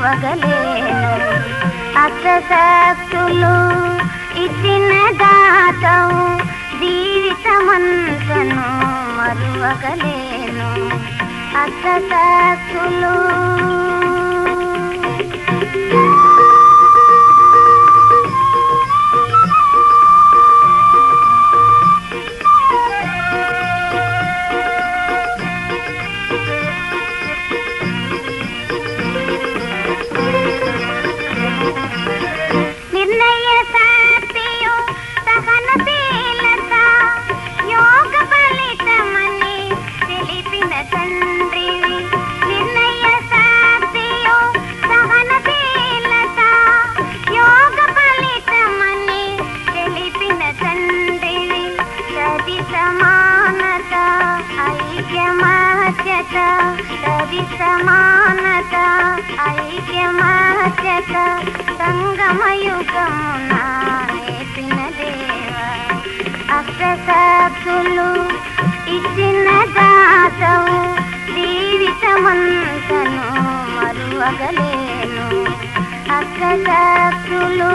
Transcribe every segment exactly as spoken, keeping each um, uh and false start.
మరువగలేను. అష్టశక్తులు ఇచ్చిన దాతవు జీవితమంతను మరువగలేను. అష్టశక్తులు తది సమానత ఐక్యమాచక సంగమయుగమున నేర్పిన దేవ. అష్టశక్తులు ఇచ్చిన దాతవు జీవితమంతను మరువగలేను. అష్టశక్తులు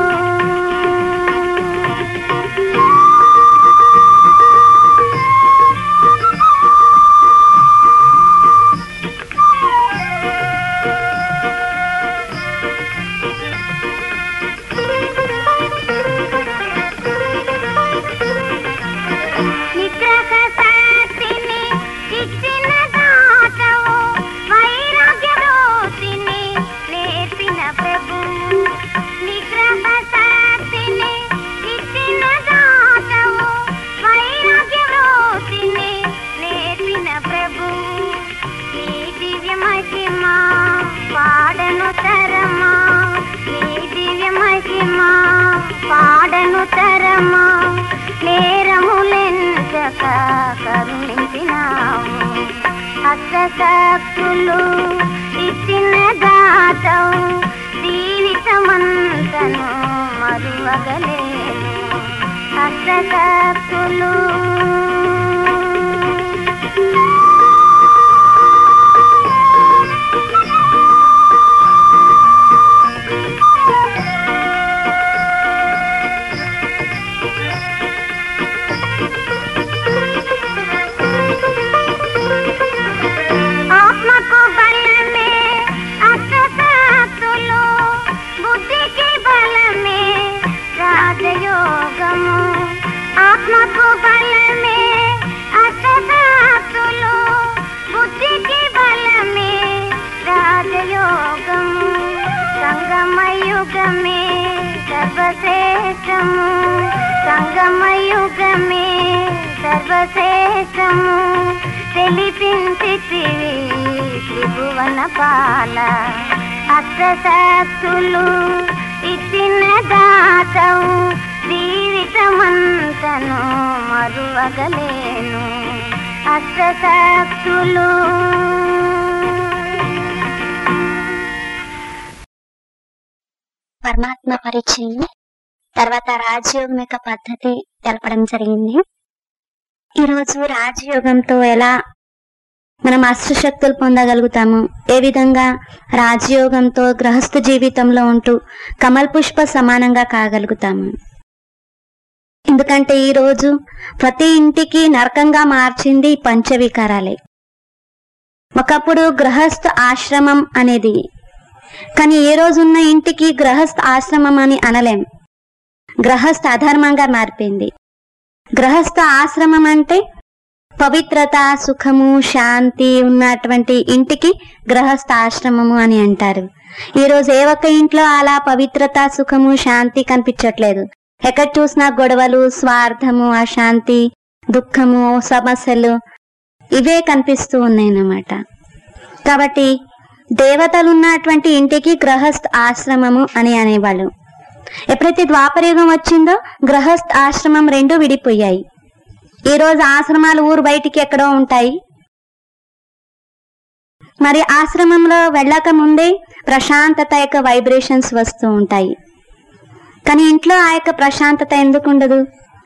పాడను తరమా నీ దివ్య మహిమా పాడను తరమా నేరములెంచక కరుణించినావు. అష్టశక్తులు ఇచ్చిన దాతవు జీవితమంతను మరువగలేను. అష్టశక్తులు ఆత్మకు బలమే అష్టశక్తులు బుద్ధికి బలమే రాజయోగము. సంగమయుగమే సర్వశ్రేష్టము సంగమయుగమే సర్వశ్రేష్టము. తెలిపించితివి త్రిభువన పాల. అష్టశక్తులు ఇచ్చిన దాతవు జీవితమంతను మరువగలేను. అష్టశక్తులు పరమాత్మ పరిచయం తర్వాత రాజయోగం యొక్క పద్ధతి తెలపడం జరిగింది. ఈరోజు రాజయోగంతో ఎలా మనం అష్టశక్తులు పొందగలుగుతాము, ఏ విధంగా రాజయోగంతో గృహస్థ జీవితంలో ఉంటూ కమల్ పుష్ప సమానంగా కాగలుగుతాము. ఎందుకంటే ఈరోజు ప్రతి ఇంటికి నరకంగా మార్చింది పంచవికారాలే. ఒకప్పుడు గృహస్థ ఆశ్రమం అనేది, కానీ ఏ రోజున్న ఇంటికి గృహస్థ ఆశ్రమం అని అనలేం. గృహస్థ అధర్మంగా మారిపోయింది. గృహస్థ ఆశ్రమం అంటే పవిత్రత, సుఖము, శాంతి ఉన్నటువంటి ఇంటికి గృహస్థ ఆశ్రమము అని అంటారు. ఈరోజు ఏ ఒక్క ఇంట్లో అలా పవిత్రత, సుఖము, శాంతి కనిపించట్లేదు. ఎక్కడ చూసినా గొడవలు, స్వార్థము, అశాంతి, దుఃఖము, సమస్యలు ఇవే కనిపిస్తూ ఉన్నాయన్నమాట. కాబట్టి దేవతలు ఉన్నటువంటి ఇంటికి గృహస్థ ఆశ్రమము అని అనేవాళ్ళు. ఎప్పుడైతే ద్వాపరయుగం వచ్చిందో గృహస్థ ఆశ్రమం రెండు విడిపోయాయి. ఈ రోజు ఆశ్రమాలు ఊరు బయటికి ఎక్కడో ఉంటాయి. మరి ఆశ్రమంలో వెళ్ళక ముందే ప్రశాంతత యొక్క వైబ్రేషన్స్ వస్తూ ఉంటాయి. కానీ ఇంట్లో ఆ యొక్క ప్రశాంతత ఎందుకు ఉండదు?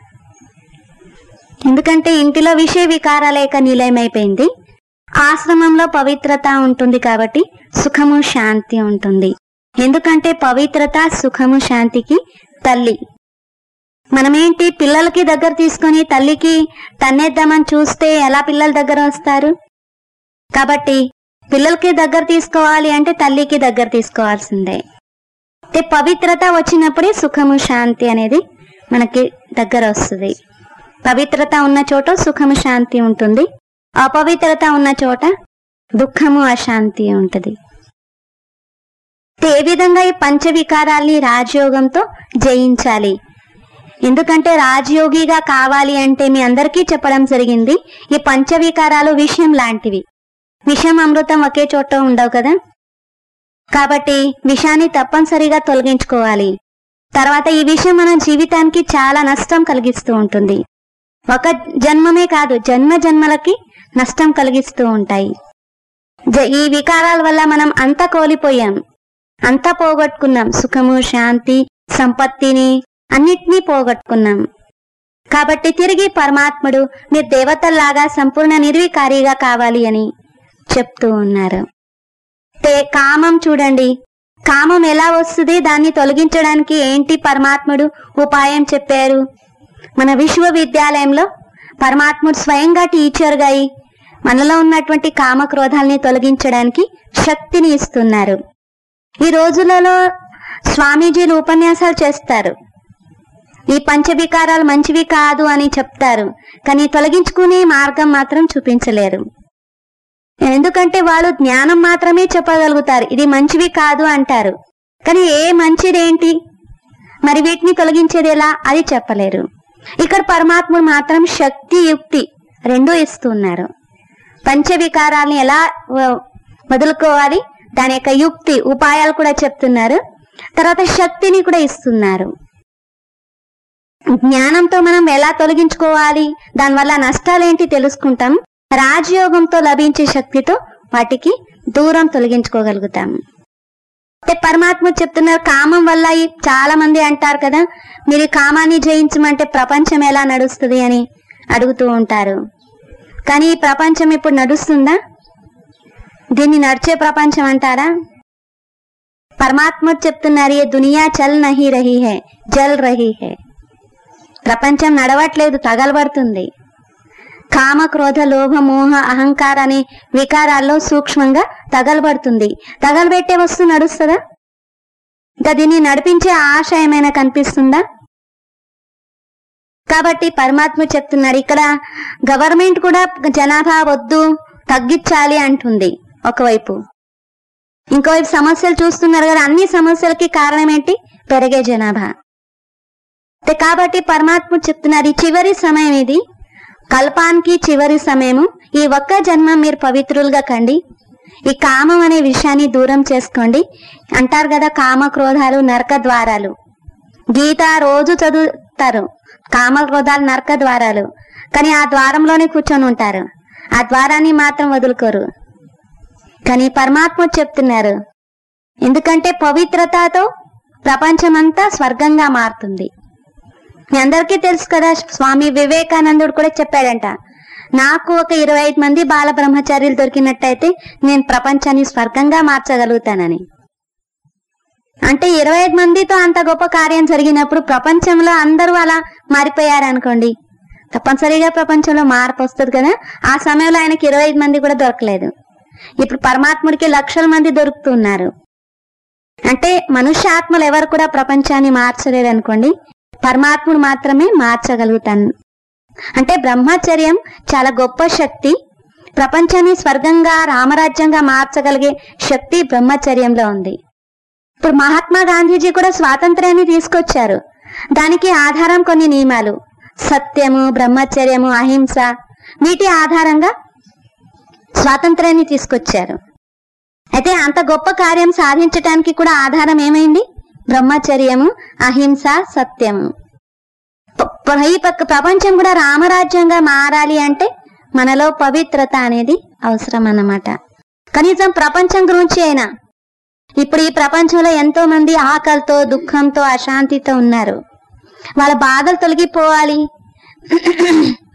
ఎందుకంటే ఇంటిలో విషయ వికారాల యొక్క నిలయమైపోయింది. ఆశ్రమంలో పవిత్రత ఉంటుంది కాబట్టి సుఖము, శాంతి ఉంటుంది. ఎందుకంటే పవిత్రత సుఖము శాంతికి తల్లి. మనమేంటి పిల్లలకి దగ్గర తీసుకొని తల్లికి తన్నేద్దామని చూస్తే ఎలా పిల్లల దగ్గర వస్తారు? కాబట్టి పిల్లలకి దగ్గర తీసుకోవాలి అంటే తల్లికి దగ్గర తీసుకోవాల్సిందే. పవిత్రత వచ్చినప్పుడే సుఖము శాంతి అనేది మనకి దగ్గర వస్తుంది. పవిత్రత ఉన్న చోట సుఖము శాంతి ఉంటుంది, అపవిత్రత ఉన్న చోట దుఃఖము అశాంతి ఉంటుంది. ఏ విధంగా ఈ పంచవికారాల్ని రాజయోగంతో జయించాలి? ఎందుకంటే రాజయోగిగా కావాలి అంటే మీ అందరికీ చెప్పడం జరిగింది, ఈ పంచవికారాలు విషయం లాంటివి. విషం అమృతం ఒకే చోట ఉండవు కదా, కాబట్టి విషాన్ని తప్పనిసరిగా తొలగించుకోవాలి. తర్వాత ఈ విషయం మన జీవితానికి చాలా నష్టం కలిగిస్తూ ఉంటుంది. ఒక జన్మమే కాదు, జన్మ జన్మలకి నష్టం కలిగిస్తూ ఉంటాయి. ఈ వికారాల వల్ల మనం అంతా కోల్పోయాం, అంతా పోగొట్టుకున్నాం. సుఖము శాంతి సంపత్తిని అన్నిటినీ పోగొట్టుకున్నాం. కాబట్టి తిరిగి పరమాత్ముడు మీరు దేవతల్లాగా సంపూర్ణ నిర్వికారిగా కావాలి అని చెప్తూ ఉన్నారు. కామం చూడండి, కామం ఎలా వస్తుంది, దాన్ని తొలగించడానికి ఏంటి పరమాత్ముడు ఉపాయం చెప్పారు? మన విశ్వవిద్యాలయంలో పరమాత్ముడు స్వయంగా టీచర్గా అయి మనలో ఉన్నటువంటి కామక్రోధాల్ని తొలగించడానికి శక్తిని ఇస్తున్నారు. ఈ రోజులలో స్వామీజీలు ఉపన్యాసాలు చేస్తారు, ఈ పంచవికారాలు మంచివి కాదు అని చెప్తారు, కానీ తొలగించుకునే మార్గం మాత్రం చూపించలేరు. ఎందుకంటే వాళ్ళు జ్ఞానం మాత్రమే చెప్పగలుగుతారు, ఇది మంచివి కాదు అంటారు, కానీ ఏ మంచిదేంటి, మరి వీటిని తొలగించేది ఎలా అది చెప్పలేరు. ఇక్కడ పరమాత్ముడు మాత్రం శక్తి యుక్తి రెండూ ఇస్తున్నారు. పంచవికారాలని ఎలా వదులుకోవాలి దాని యొక్క యుక్తి ఉపాయాలు కూడా చెప్తున్నారు, తర్వాత శక్తిని కూడా ఇస్తున్నారు. జ్ఞానంతో మనం ఎలా తొలగించుకోవాలి, దానివల్ల నష్టాలేంటి తెలుసుకుంటాం. రాజయోగంతో లభించే శక్తితో వాటికి దూరం తొలగించుకోగలుగుతాం. పరమాత్మ చెప్తున్నారు కామం వల్ల చాలా మంది అంటారు కదా, మీరు కామాన్ని జయించమంటే ప్రపంచం ఎలా నడుస్తుంది అని అడుగుతూ ఉంటారు. కానీ ఈ ప్రపంచం ఇప్పుడు నడుస్తుందా? దీన్ని నడిచే ప్రపంచం అంటారా? పరమాత్మ చెప్తున్నారు ఏ దునియా చల్ నహీ రహీ హై జల్ రహీ హై. ప్రపంచం నడవట్లేదు, తగలబడుతుంది. కామ క్రోధ లోభ మోహ అహంకార అనే వికారాల్లో సూక్ష్మంగా తగలబడుతుంది. తగలబెట్టే వస్తువు నడుస్తుందా? ఇంకా దీన్ని నడిపించే ఆశ ఏమైనా కనిపిస్తుందా? కాబట్టి పరమాత్మ చెప్తున్నారు ఇక్కడ గవర్నమెంట్ కూడా జనాభా వద్దు తగ్గించాలి అంటుంది ఒకవైపు, ఇంకోవైపు సమస్యలు చూస్తున్నారు కదా, అన్ని సమస్యలకి కారణం ఏంటి? పెరిగే జనాభా. కాబట్టి పరమాత్మ చెప్తున్నారు ఈ చివరి సమయం, ఇది కల్పానికి చివరి సమయము. ఈ ఒక్క జన్మ మీరు పవిత్రులుగా కండి, ఈ కామం అనే విషయాన్ని దూరం చేసుకోండి. అంటారు కదా కామ క్రోధాలు నరక ద్వారాలు. గీత రోజు చదువుతారు, కామ క్రోధాలు నరక ద్వారాలు, కానీ ఆ ద్వారంలోనే కూర్చొని ఉంటారు, ఆ ద్వారాన్ని మాత్రం వదులుకోరు. కానీ పరమాత్మ చెప్తున్నారు ఎందుకంటే పవిత్రతతో ప్రపంచమంతా స్వర్గంగా మారుతుంది. మీ అందరికీ తెలుసు కదా, స్వామి వివేకానందుడు కూడా చెప్పాడంట, నాకు ఒక ఇరవై ఐదు మంది బాల బ్రహ్మచార్యులు దొరికినట్టయితే నేను ప్రపంచాన్ని స్వర్గంగా మార్చగలుగుతానని. అంటే ఇరవై ఐదు మందితో అంత గొప్ప కార్యం జరిగినప్పుడు ప్రపంచంలో అందరూ అలా మారిపోయారనుకోండి, తప్పనిసరిగా ప్రపంచంలో మార్పు వస్తుంది కదా. ఆ సమయంలో ఆయనకి ఇరవై ఐదు మంది కూడా దొరకలేదు, ఇప్పుడు పరమాత్ముడికి లక్షల మంది దొరుకుతున్నారు. అంటే మనుష్యాత్మలు ఎవరు కూడా ప్రపంచాన్ని మార్చలేరు అనుకోండి, పరమాత్ముడు మాత్రమే మార్చగలుగుతాను. అంటే బ్రహ్మచర్యం చాలా గొప్ప శక్తి, ప్రపంచాన్ని స్వర్గంగా రామరాజ్యంగా మార్చగలిగే శక్తి బ్రహ్మచర్యంలో ఉంది. ఇప్పుడు మహాత్మా గాంధీజీ కూడా స్వాతంత్ర్యాన్ని తీసుకొచ్చారు, దానికి ఆధారం కొన్ని నియమాలు, సత్యము బ్రహ్మచర్యము అహింస, వీటి ఆధారంగా స్వాతంత్ర్యాన్ని తీసుకొచ్చారు. అయితే అంత గొప్ప కార్యం సాధించటానికి కూడా ఆధారం ఏమైంది? బ్రహ్మచర్యము అహింస సత్యము. ఈ పక్క ప్రపంచం కూడా రామరాజ్యంగా మారాలి అంటే మనలో పవిత్రత అనేది అవసరం అన్నమాట. కనీసం ప్రపంచం గురించి అయినా, ఇప్పుడు ఈ ప్రపంచంలో ఎంతో మంది ఆకలితో దుఃఖంతో అశాంతితో ఉన్నారు, వాళ్ళ బాధలు తొలగిపోవాలి.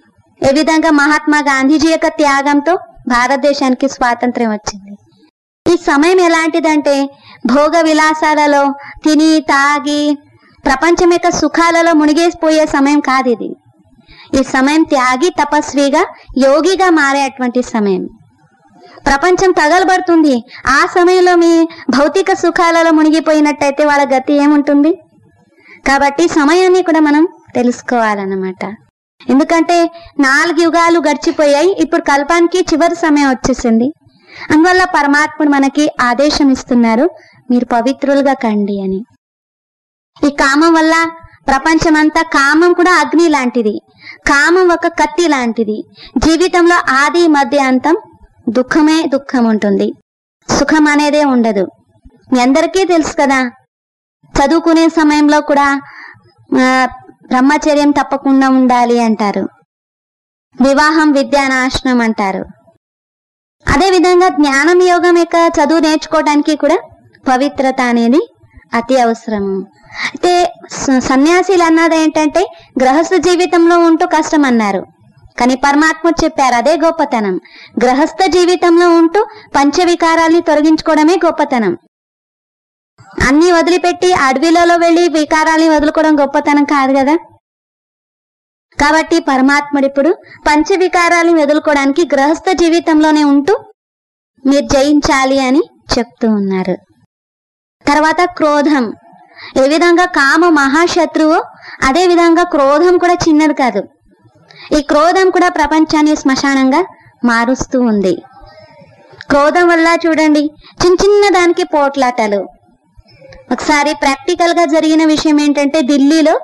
ఏ విధంగా మహాత్మా గాంధీజీ యొక్క త్యాగంతో భారతదేశానికి స్వాతంత్ర్యం వచ్చింది. ఈ సమయం ఎలాంటిదంటే భోగ విలాసాలలో తిని తాగి ప్రపంచం యొక్క సుఖాలలో మునిగేసిపోయే సమయం కాదు ఇది. ఈ సమయం త్యాగి తపస్విగా యోగిగా మారేటువంటి సమయం. ప్రపంచం తగలబడుతుంది. ఆ సమయంలో మీ భౌతిక సుఖాలలో మునిగిపోయినట్టయితే వాళ్ళ గతి ఏముంటుంది? కాబట్టి సమయాన్ని కూడా మనం తెలుసుకోవాలన్నమాట. ఎందుకంటే నాలుగు యుగాలు గడిచిపోయాయి, ఇప్పుడు కల్పానికి చివరి సమయం వచ్చేసింది. అందువల్ల పరమాత్ముడు మనకి ఆదేశం ఇస్తున్నారు, మీరు పవిత్రులుగా కండి అని. ఈ కామం వల్ల ప్రపంచం అంతా, కామం కూడా అగ్ని లాంటిది, కామం ఒక కత్తి లాంటిది. జీవితంలో ఆది మధ్య అంతం దుఃఖమే దుఃఖం ఉంటుంది, సుఖం అనేదే ఉండదు. మీ అందరికీ తెలుసు కదా, చదువుకునే సమయంలో కూడా బ్రహ్మచర్యం తప్పకుండా ఉండాలి అంటారు, వివాహం విద్యానాశనం అంటారు. అదే విధంగా జ్ఞానం యోగం యొక్క చదువు నేర్చుకోవడానికి కూడా పవిత్రత అనేది అతి అవసరము. అయితే సన్యాసులు అన్నది ఏంటంటే గృహస్థ జీవితంలో ఉంటూ కష్టం అన్నారు, కానీ పరమాత్మ చెప్పారు అదే గొప్పతనం. గృహస్థ జీవితంలో ఉంటూ పంచవికారాల్ని తొలగించుకోవడమే గొప్పతనం. అన్ని వదిలిపెట్టి అడవిలలో వెళ్లి వికారాల్ని వదులుకోవడం గొప్పతనం కాదు కదా. కాబట్టి పరమాత్ముడు ఇప్పుడు పంచవికారాలను వదులుకోవడానికి గృహస్థ జీవితంలోనే ఉంటూ మీరు జయించాలి అని చెప్తూ ఉన్నారు. తర్వాత క్రోధం, ఏ విధంగా కామ మహాశత్రువు అదే విధంగా క్రోధం కూడా చిన్నది కాదు. ఈ క్రోధం కూడా ప్రపంచాన్ని శ్మశానంగా మారుస్తూ ఉంది. క్రోధం వల్ల చూడండి చిన్న చిన్న దానికి పోట్లాటలు. ఒకసారి ప్రాక్టికల్ గా జరిగిన విషయం ఏంటంటే ఢిల్లీలో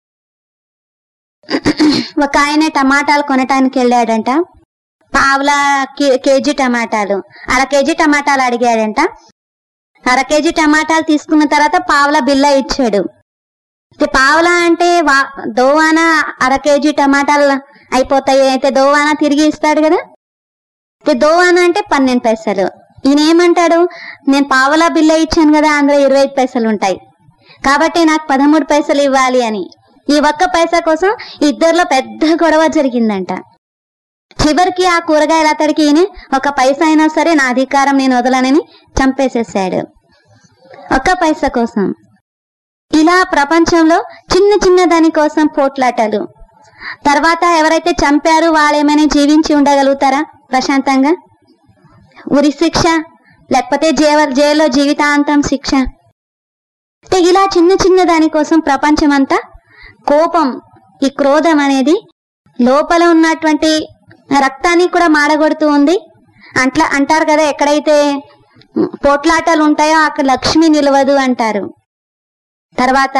ఒక ఆయన టమాటాలు కొనటానికి వెళ్ళాడంట. పావులా కేజీ టమాటాలు, అర కేజీ టమాటాలు అడిగాడంట. అర కేజీ టమాటాలు తీసుకున్న తర్వాత పావులా బిల్ల ఇచ్చాడు. పావులా అంటే వా దోవానా అర కేజీ టమాటాలు అయిపోతాయి, అయితే దోవానా తిరిగి ఇస్తాడు కదా. దోవానా అంటే పన్నెండు పైసలు. ఈయన ఏమంటాడు, నేను పావులా బిల్ల ఇచ్చాను కదా, అందులో ఇరవై ఐదు పైసలు ఉంటాయి కాబట్టి నాకు పదమూడు పైసలు ఇవ్వాలి అని. ఈ ఒక్క పైసా కోసం ఇద్దరిలో పెద్ద గొడవ జరిగిందంట. చివరికి ఆ కూరగాయల అతడికి ఈయన ఒక పైసా అయినా సరే నా అధికారం నేను వదలనని చంపేసేసాడు, ఒక్క పైసా కోసం. ఇలా ప్రపంచంలో చిన్న చిన్న దాని కోసం పోట్లాటలు. తర్వాత ఎవరైతే చంపారు వాళ్ళేమైనా జీవించి ఉండగలుగుతారా ప్రశాంతంగా? ఉరి శిక్ష, లేకపోతే జైలు జైల్లో జీవితాంతం శిక్ష. ఇలా చిన్న చిన్న దాని కోసం ప్రపంచం అంతా కోపం, ఈ క్రోధం అనేది లోపల ఉన్నటువంటి రక్తాన్ని కూడా మాడగొడుతూ ఉంది. అట్లా అంటారు కదా, ఎక్కడైతే పోట్లాటలు ఉంటాయో అక్కడ లక్ష్మి నిలవదు అంటారు. తర్వాత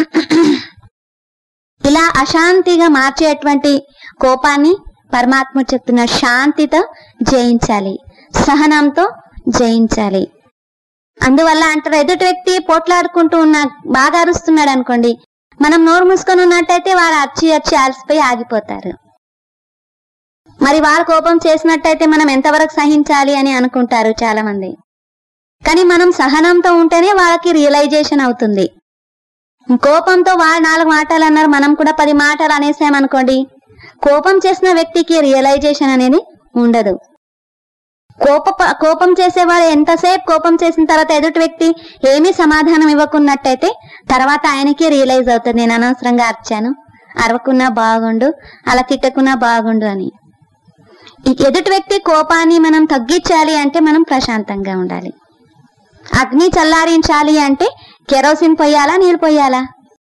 ఇలా అశాంతిగా మార్చేటువంటి కోపాన్ని పరమాత్మ చెప్తున్న శాంతితో జయించాలి, సహనంతో జయించాలి. అందువల్ల అంటారు, ఎదుటి వ్యక్తి పోట్లాడుకుంటూ ఉన్న బాగా అరుస్తున్నాడు అనుకోండి, మనం నోరు మూసుకొని ఉన్నట్టయితే వాడు అచ్చి అచ్చి అలసిపోయి ఆగిపోతారు. మరి వారు కోపం చేసినట్టయితే మనం ఎంతవరకు సహించాలి అని అనుకుంటారు చాలా మంది. కానీ మనం సహనంతో ఉంటేనే వాళ్ళకి రియలైజేషన్ అవుతుంది. కోపంతో వాళ్ళు నాలుగు మాటలు అన్నారు, మనం కూడా పది మాటలు అనేసామనుకోండి, కోపం చేసిన వ్యక్తికి రియలైజేషన్ అనేది ఉండదు. కోప కోపం చేసేవాడు ఎంతసేపు కోపం చేసిన తర్వాత ఎదుటి వ్యక్తి ఏమీ సమాధానం ఇవ్వకున్నట్టయితే తర్వాత ఆయనకి రియలైజ్ అవుతుంది, నేను అనవసరంగా అరిచాను, అరవకున్నా బాగుండు, అలా తిట్టకున్నా బాగుండు అని. ఎదుటి వ్యక్తి కోపాన్ని మనం తగ్గించాలి అంటే మనం ప్రశాంతంగా ఉండాలి. అగ్ని చల్లారించాలి అంటే కెరోసిన్ పోయాలా, నీళ్ళు పోయాలా?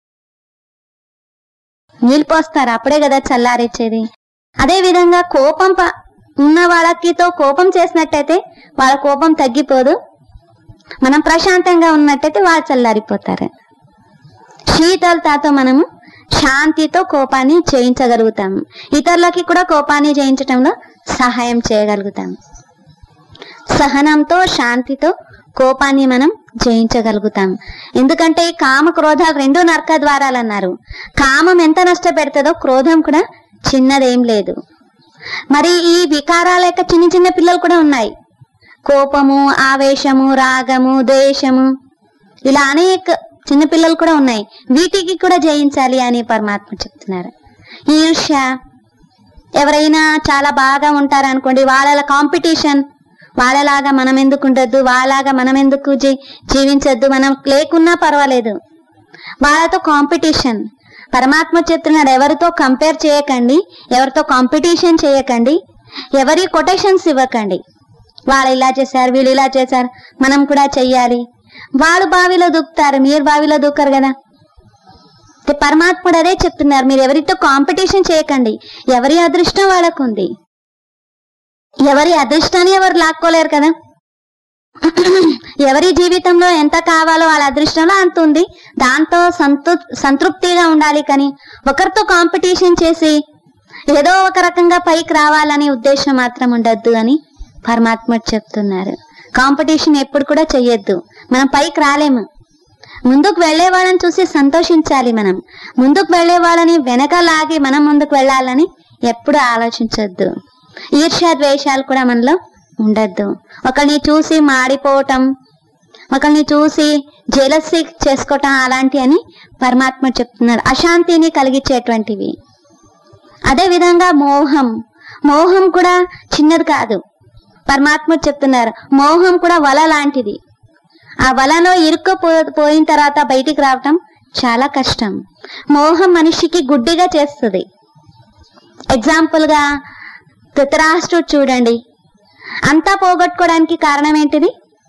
నీళ్ళు పోస్తారు, అప్పుడే కదా చల్లారించేది. అదే విధంగా కోపం ఉన్న వాళ్ళకితో కోపం చేసినట్టయితే వాళ్ళ కోపం తగ్గిపోదు, మనం ప్రశాంతంగా ఉన్నట్టయితే వాళ్ళు చల్లారిపోతారు. శీతలతతో మనము శాంతితో కోపాన్ని జయించగలుగుతాము, ఇతరులకి కూడా కోపాన్ని జయించటంలో సహాయం చేయగలుగుతాము. సహనంతో శాంతితో కోపాన్ని మనం జయించగలుగుతాం. ఎందుకంటే ఈ కామ క్రోధాలు రెండు నరక ద్వారాలు అన్నారు. కామం ఎంత నష్టపెడుతుందో క్రోధం కూడా చిన్నదేం లేదు. మరి ఈ వికారాల యొక్క చిన్న చిన్న పిల్లలు కూడా ఉన్నాయి, కోపము, ఆవేశము, రాగము, ద్వేషము, ఇలా అనేక చిన్న పిల్లలు కూడా ఉన్నాయి. వీటికి కూడా జయించాలి అని పరమాత్మ చెప్తున్నారు. ఈర్ష్య, ఎవరైనా చాలా బాగా ఉంటారనుకోండి, వాళ్ళ కాంపిటీషన్, వాళ్ళలాగా మనం ఎందుకు ఉండొద్దు, వాళ్ళలాగా మనం ఎందుకు జీ జీవించొద్దు, మనం లేకున్నా పర్వాలేదు. వాళ్ళతో కాంపిటీషన్. పరమాత్మ చెప్తున్నాడు, ఎవరితో కంపేర్ చేయకండి, ఎవరితో కాంపిటీషన్ చేయకండి, ఎవరి కొటేషన్స్ ఇవ్వకండి. వాళ్ళు ఇలా చేశారు, వీళ్ళు ఇలా చేశారు, మనం కూడా చెయ్యాలి. వాళ్ళు బావిలో దూకుతారు, మీరు బావిలో దూకరు కదా. పరమాత్ముడు అదే చెప్తున్నారు, మీరు ఎవరితో కాంపిటీషన్ చేయకండి. ఎవరి అదృష్టం వాళ్ళకు ఉంది, ఎవరి అదృష్టాన్ని ఎవరు లాక్కోలేరు కదా. ఎవరి జీవితంలో ఎంత కావాలో వాళ్ళ అదృష్టంలో అంత ఉంది, దాంతో సంతృ సంతృప్తిగా ఉండాలి. కానీ ఒకరితో కాంపిటీషన్ చేసి ఏదో ఒక రకంగా పైకి రావాలనే ఉద్దేశం మాత్రం ఉండద్దు అని పరమాత్ముడు చెప్తున్నారు. కాంపిటీషన్ ఎప్పుడు కూడా చెయ్యొద్దు, మనం పైకి రాలేము. ముందుకు వెళ్లే వాళ్ళని చూసి సంతోషించాలి. మనం ముందుకు వెళ్లే వాళ్ళని వెనక లాగి మనం ముందుకు వెళ్ళాలని ఎప్పుడు ఆలోచించొద్దు. ఈర్ష్య ద్వేషాలు కూడా మనలో ఉండద్దు. ఒకరిని చూసి మాడిపోవటం, ఒకరిని చూసి జెలసీ చేసుకోవటం అలాంటి అని పరమాత్మ చెప్తున్నారు, అశాంతిని కలిగించేటువంటివి. అదే విధంగా మోహం, మోహం కూడా చిన్నది కాదు. పరమాత్మ చెప్తున్నారు, మోహం కూడా వల లాంటిది. ఆ వలలో ఇరుక్కుపో పోయిన తర్వాత బయటికి రావటం చాలా కష్టం. మోహం మనిషికి గుడ్డిగా చేస్తుంది. ఎగ్జాంపుల్ గా ధృతరాష్ట్రుడు చూడండి, అంతా పోగొట్టుకోవడానికి కారణం ఏంటిది?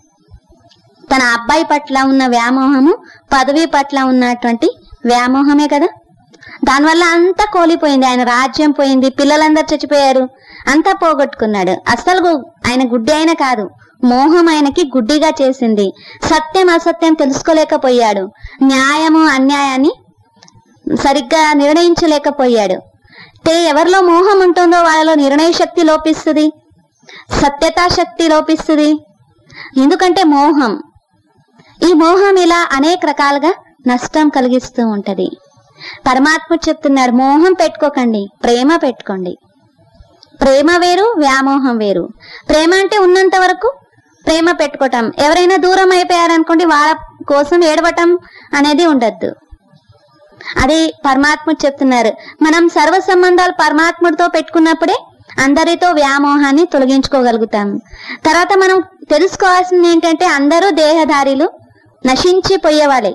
తన అబ్బాయి పట్ల ఉన్న వ్యామోహము, పదవి పట్ల ఉన్నటువంటి వ్యామోహమే కదా. దానివల్ల అంతా కోల్పోయింది, ఆయన రాజ్యం పోయింది, పిల్లలందరూ చచ్చిపోయారు, అంతా పోగొట్టుకున్నాడు. అసలు ఆయన గుడ్డి అయిన కాదు, మోహం ఆయనకి గుడ్డిగా చేసింది. సత్యం అసత్యం తెలుసుకోలేకపోయాడు, న్యాయము అన్యాయాన్ని సరిగ్గా నిర్ణయించలేకపోయాడు. తే ఎవరిలో మోహం ఉంటుందో వాళ్ళలో నిర్ణయ శక్తి లోపిస్తుంది, సత్యతా శక్తి లోపిస్తుంది. ఎందుకంటే మోహం, ఈ మోహం ఇలా అనేక రకాలుగా నష్టం కలిగిస్తూ ఉంటది. పరమాత్మ చెప్తున్నారు, మోహం పెట్టుకోకండి, ప్రేమ పెట్టుకోండి. ప్రేమ వేరు, వ్యామోహం వేరు. ప్రేమ అంటే ఉన్నంత వరకు ప్రేమ పెట్టుకోవటం, ఎవరైనా దూరం అయిపోయారనుకోండి వాళ్ళ కోసం ఏడవటం అనేది ఉండద్దు. అది పరమాత్మ చెప్తున్నారు. మనం సర్వ సంబంధాలు పరమాత్ముడితో పెట్టుకున్నప్పుడే అందరితో వ్యామోహాన్ని తొలగించుకోగలుగుతాం. తర్వాత మనం తెలుసుకోవాల్సింది ఏంటంటే, అందరూ దేహధారీలు, నశించిపోయేవాళ్ళే,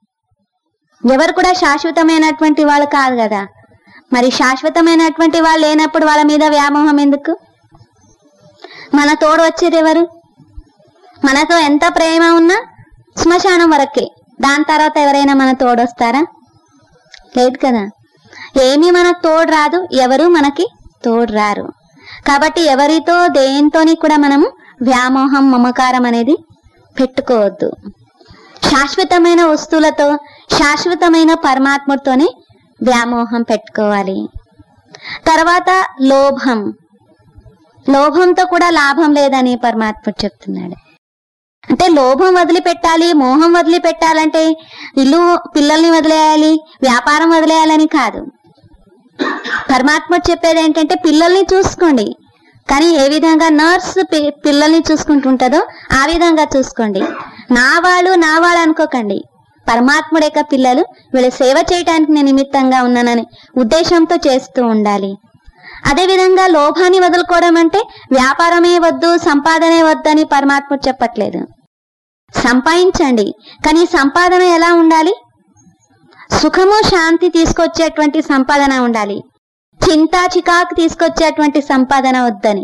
ఎవరు కూడా శాశ్వతమైనటువంటి వాళ్ళు కాదు కదా. మరి శాశ్వతమైనటువంటి వాళ్ళు లేనప్పుడు వాళ్ళ మీద వ్యామోహం ఎందుకు? మన తోడు వచ్చేది ఎవరు? మనతో ఎంత ప్రేమ ఉన్నా శ్మశానం వరకే, దాని తర్వాత ఎవరైనా మన తోడు వస్తారా? లేదు కదా. ఏమీ మనకు తోడు రాదు, ఎవరు మనకి తోడు రారు. కాబట్టి ఎవరితో దేంతోని కూడా మనము వ్యామోహం, మమకారం అనేది పెట్టుకోవద్దు. శాశ్వతమైన వస్తువులతో, శాశ్వతమైన పరమాత్ముడితోనే వ్యామోహం పెట్టుకోవాలి. తర్వాత లోభం, లోభంతో కూడా లాభం లేదని పరమాత్ముడు చెప్తున్నాడు. అంటే లోభం వదిలిపెట్టాలి, మోహం వదిలిపెట్టాలంటే ఇల్లు పిల్లల్ని వదిలేయాలి, వ్యాపారం వదిలేయాలని కాదు. పరమాత్ముడు చెప్పేది ఏంటంటే, పిల్లల్ని చూసుకోండి, కానీ ఏ విధంగా నర్స్ పిల్లల్ని చూసుకుంటుంటుందో ఆ విధంగా చూసుకోండి. నా వాళ్ళు నా వాళ్ళు అనుకోకండి. పరమాత్ముడి యొక్క పిల్లలు, వీళ్ళు సేవ చేయడానికి నేను నిమిత్తంగా ఉన్నానని ఉద్దేశంతో చేస్తూ ఉండాలి. అదే విధంగా లోభాన్ని వదులుకోవడం అంటే వ్యాపారమే వద్దు, సంపాదనే వద్దని పరమాత్ముడు చెప్పట్లేదు. సంపాదించండి, కానీ సంపాదన ఎలా ఉండాలి? సుఖము శాంతి తీసుకొచ్చేటువంటి సంపాదన ఉండాలి, చింతా చికాకు తీసుకొచ్చేటువంటి సంపాదన వద్దని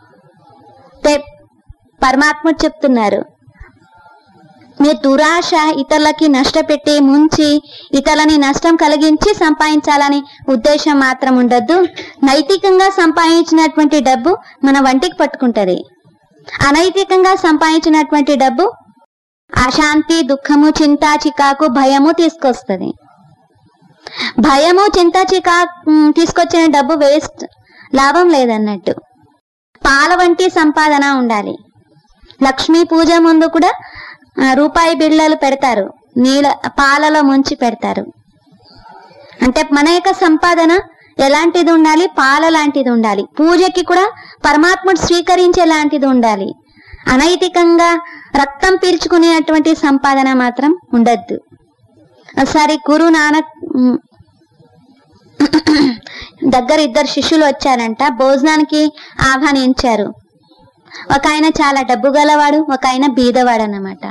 పరమాత్ముడు చెప్తున్నారు. మీరు దురాశ, ఇతరులకి నష్టపెట్టి ముంచి ఇతరులని నష్టం కలిగించి సంపాదించాలని ఉద్దేశం మాత్రం ఉండద్దు. నైతికంగా సంపాదించినటువంటి డబ్బు మన వంటికి పట్టుకుంటది, అనైతికంగా సంపాదించినటువంటి డబ్బు అశాంతి, దుఃఖము, చింత, చికాకు, భయము తీసుకొస్తుంది. భయము, చింత, చికాకు తీసుకొచ్చిన డబ్బు వేస్ట్, లాభం లేదన్నట్టు. పాల వంటి సంపాదన ఉండాలి. లక్ష్మీ పూజ ముందు కూడా రూపాయి బిళ్ళలు పెడతారు, నీళ్ళ పాలలో ముంచి పెడతారు. అంటే మన యొక్క సంపాదన ఎలాంటిది ఉండాలి? పాల లాంటిది ఉండాలి. పూజకి కూడా పరమాత్ముడు స్వీకరించే లాంటిది ఉండాలి. అనైతికంగా రక్తం పీల్చుకునేటువంటి సంపాదన మాత్రం ఉండద్దు. ఒకసారి గురు నానక్ దగ్గర ఇద్దరు శిష్యులు వచ్చారంట, భోజనానికి ఆహ్వానించారు. ఒక ఆయన చాలా డబ్బు గలవాడు, ఒక ఆయన బీదవాడు అన్నమాట.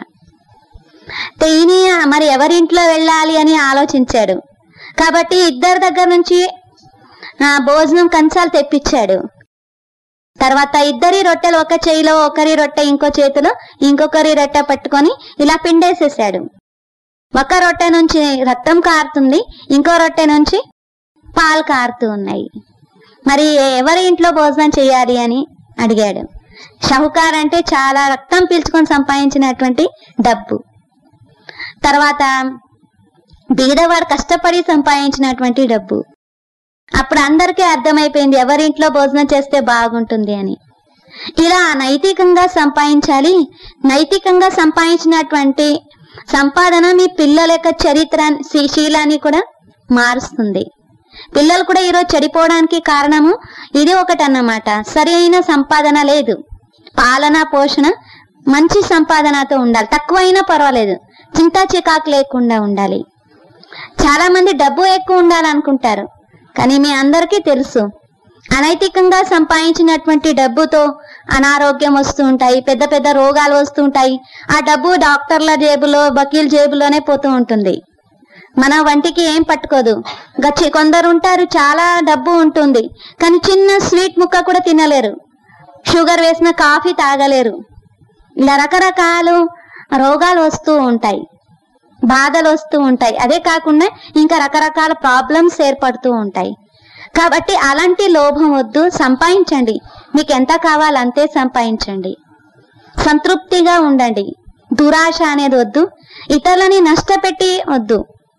ఈయన మరి ఎవరింట్లో వెళ్ళాలి అని ఆలోచించాడు. కాబట్టి ఇద్దరి దగ్గర నుంచి ఆ భోజనం కంచాలు తెప్పించాడు. తర్వాత ఇద్దరి రొట్టెలు ఒక చేయిలో, ఒకరి రొట్టె ఇంకో చేతిలో, ఇంకొకరి రొట్టె పట్టుకొని ఇలా పిండేసేసాడు. ఒక రొట్టె నుంచి రక్తం కారుతుంది, ఇంకో రొట్టె నుంచి పాలు కారుతూ ఉన్నాయి. మరి ఎవరి ఇంట్లో భోజనం చేయాలి అని అడిగాడు. షాహుకార్ అంటే చాలా రక్తం పీల్చుకొని సంపాదించినటువంటి డబ్బు. తర్వాత బీదవాడు కష్టపడి సంపాదించినటువంటి డబ్బు. అప్పుడు అందరికీ అర్థమైపోయింది ఎవరింట్లో భోజనం చేస్తే బాగుంటుంది అని. ఇలా నైతికంగా సంపాదించాలి. నైతికంగా సంపాదించినటువంటి సంపాదన మీ పిల్లల యొక్క చరిత్ర శీలాన్ని కూడా మారుస్తుంది. పిల్లలు కూడా ఈరోజు చెడిపోవడానికి కారణము ఇది ఒకటి అన్నమాట. సరి అయిన సంపాదన లేదు. పాలన పోషణ మంచి సంపాదనతో ఉండాలి. తక్కువైనా పర్వాలేదు, చింతా చికాకు లేకుండా ఉండాలి. చాలా మంది డబ్బు ఎక్కువ ఉండాలనుకుంటారు, కానీ మీ అందరికీ తెలుసు అనైతికంగా సంపాదించినటువంటి డబ్బుతో అనారోగ్యం వస్తూ ఉంటాయి, పెద్ద పెద్ద రోగాలు వస్తూ ఉంటాయి. ఆ డబ్బు డాక్టర్ల జేబులో, వకీల్ జేబులోనే పోతూ ఉంటుంది. మన వంటికి ఏం పట్టుకోదు. గచ్చి కొందరు ఉంటారు చాలా డబ్బు ఉంటుంది, కానీ చిన్న స్వీట్ ముక్క కూడా తినలేరు, షుగర్ వేసిన కాఫీ తాగలేరు. ఇలా రకరకాల రోగాలు వస్తూ ఉంటాయి, బాధలు వస్తూ ఉంటాయి. అదే కాకుండా ఇంకా రకరకాల ప్రాబ్లమ్స్ ఏర్పడుతూ ఉంటాయి. కాబట్టి అలాంటి లోభం వద్దు, సంపాదించండి. మీకు ఎంత కావాలో అంతే సంపాదించండి, సంతృప్తిగా ఉండండి. దురాశ అనేది వద్దు, ఇతరులని నష్టపెట్టి వద్దు.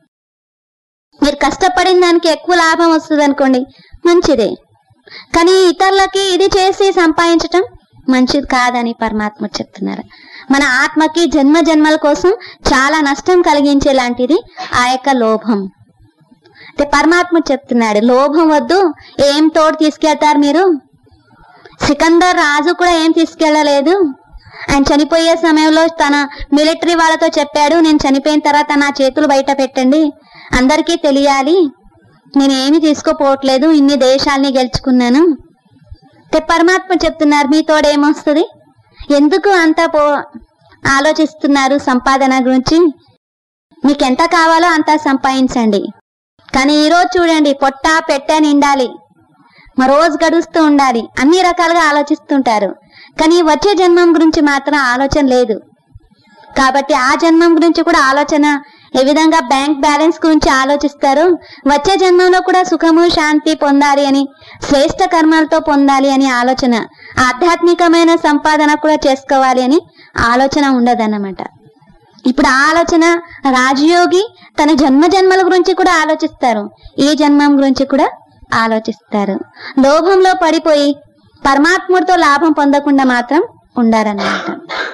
మీరు కష్టపడిన దానికి ఎక్కువ లాభం వస్తుంది అనుకోండి, మంచిదే. కానీ ఇతరులకి ఇది చేసి సంపాదించటం మంచిది కాదని పరమాత్మ చెప్తున్నారు. మన ఆత్మకి జన్మ జన్మల కోసం చాలా నష్టం కలిగించేలాంటిది ఆ యొక్క లోభం. అంటే పరమాత్మ చెప్తున్నాడు లోభం వద్దు. ఏం తోడు తీసుకెళ్తారు మీరు? సికందర్ రాజు కూడా ఏం తీసుకెళ్లలేదు. ఆయన చనిపోయే సమయంలో తన మిలిటరీ వాళ్ళతో చెప్పాడు, నేను చనిపోయిన తర్వాత నా చేతులు బయట పెట్టండి, అందరికీ తెలియాలి నేను ఏమి తీసుకోపోవట్లేదు, ఇన్ని దేశాలని గెలుచుకున్నాను. పరమాత్మ చెప్తున్నారు మీ తోడేమొస్తుంది? ఎందుకు అంత పో ఆలోచిస్తున్నారు సంపాదన గురించి? మీకు ఎంత కావాలో అంత సంపాదించండి. కానీ ఈరోజు చూడండి, పొట్ట పెట్ట నిండాలి, మా రోజు గడుస్తూ ఉండాలి, అన్ని రకాలుగా ఆలోచిస్తుంటారు. కానీ వచ్చే జన్మం గురించి మాత్రం ఆలోచన లేదు. కాబట్టి ఆ జన్మం గురించి కూడా ఆలోచన, ఏ విధంగా బ్యాంక్ బ్యాలెన్స్ గురించి ఆలోచిస్తారు, వచ్చే జన్మంలో కూడా సుఖము శాంతి పొందాలి అని, శ్రేష్ఠ కర్మలతో పొందాలి అని ఆలోచన, ఆధ్యాత్మికమైన సంపాదన కూడా చేసుకోవాలి అని ఆలోచన ఉండదన్నమాట. ఇప్పుడు ఆలోచన రాజయోగి తన జన్మ జన్మల గురించి కూడా ఆలోచిస్తారు, ఈ జన్మం గురించి కూడా ఆలోచిస్తారు. లోభంలో పడిపోయి పరమాత్ముడితో లాభం పొందకుండా మాత్రం ఉండారన్నమాట.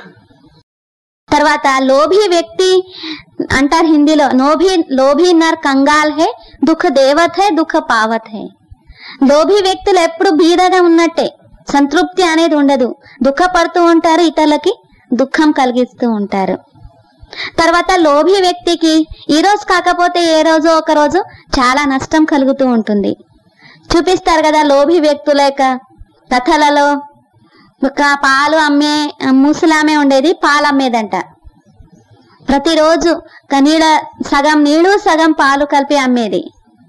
తర్వాత లోభీ వ్యక్తి అంటారు హిందీలో, నోభీ లోభీ నర్ కంగాల్ హే, దుఃఖ దేవత్ హే, దుఃఖ పావత్ హే. లోభీ వ్యక్తులు ఎప్పుడు బీదగా ఉన్నట్టే, సంతృప్తి అనేది ఉండదు, దుఃఖపడుతూ ఉంటారు, ఇతరులకి దుఃఖం కలిగిస్తూ ఉంటారు. తర్వాత లోభీ వ్యక్తికి ఈ రోజు కాకపోతే ఏ రోజు ఒక రోజు చాలా నష్టం కలుగుతూ ఉంటుంది. చూపిస్తారు కదా లోభీ వ్యక్తుల యొక్క కథలలో, ఒక పాలు అమ్మే ముసలామే ఉండేది, పాలు అమ్మేదంట. ప్రతిరోజు నీళ్ళ సగం నీళ్లు సగం పాలు కలిపి అమ్మేది.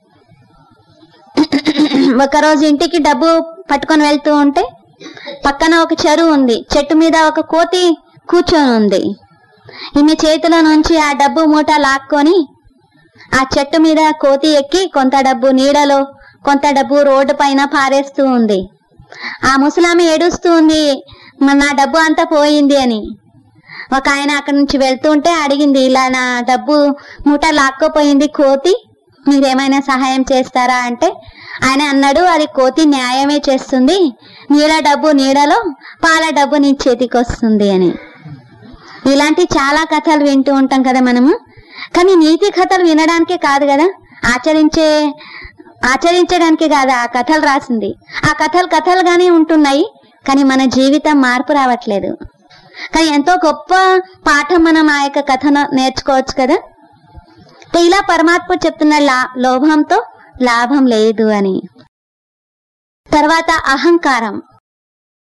ఒకరోజు ఇంటికి డబ్బు పట్టుకొని వెళ్తూ ఉంటే పక్కన ఒక చెరువు ఉంది, చెట్టు మీద ఒక కోతి కూర్చొని ఉంది. ఈమె చేతిలో నుంచి ఆ డబ్బు మూట లాక్కొని ఆ చెట్టు మీద కోతి ఎక్కి కొంత డబ్బు నీడలో, కొంత డబ్బు రోడ్డు పైన పారేస్తూ ఉంది. ఆ ముసలామె ఏడుస్తూ ఉంది, నా డబ్బు అంతా పోయింది అని. ఒక ఆయన అక్కడి నుంచి వెళ్తూ ఉంటే అడిగింది, ఇలా నా డబ్బు మూట లాక్కోపోయింది కోతి, మీరేమైనా సహాయం చేస్తారా అంటే ఆయన అన్నాడు, అది కోతి న్యాయమే చేస్తుంది, నీళ్ళ డబ్బు నీడలో, పాల డబ్బు నీ చేతికి వస్తుంది అని. ఇలాంటి చాలా కథలు వింటూ ఉంటాం కదా మనము. కానీ నీతి కథలు వినడానికే కాదు కదా, ఆచరించే ఆచరించడానికి కాదు ఆ కథలు రాసింది. ఆ కథలు కథలుగానే ఉంటున్నాయి, కానీ మన జీవితం మార్పు రావట్లేదు. కానీ ఎంతో గొప్ప పాఠం మనం ఆ యొక్క కథను నేర్చుకోవచ్చు కదా. ఇలా పరమాత్మ చెప్తున్న లా లోభంతో లాభం లేదు అని. తర్వాత అహంకారం.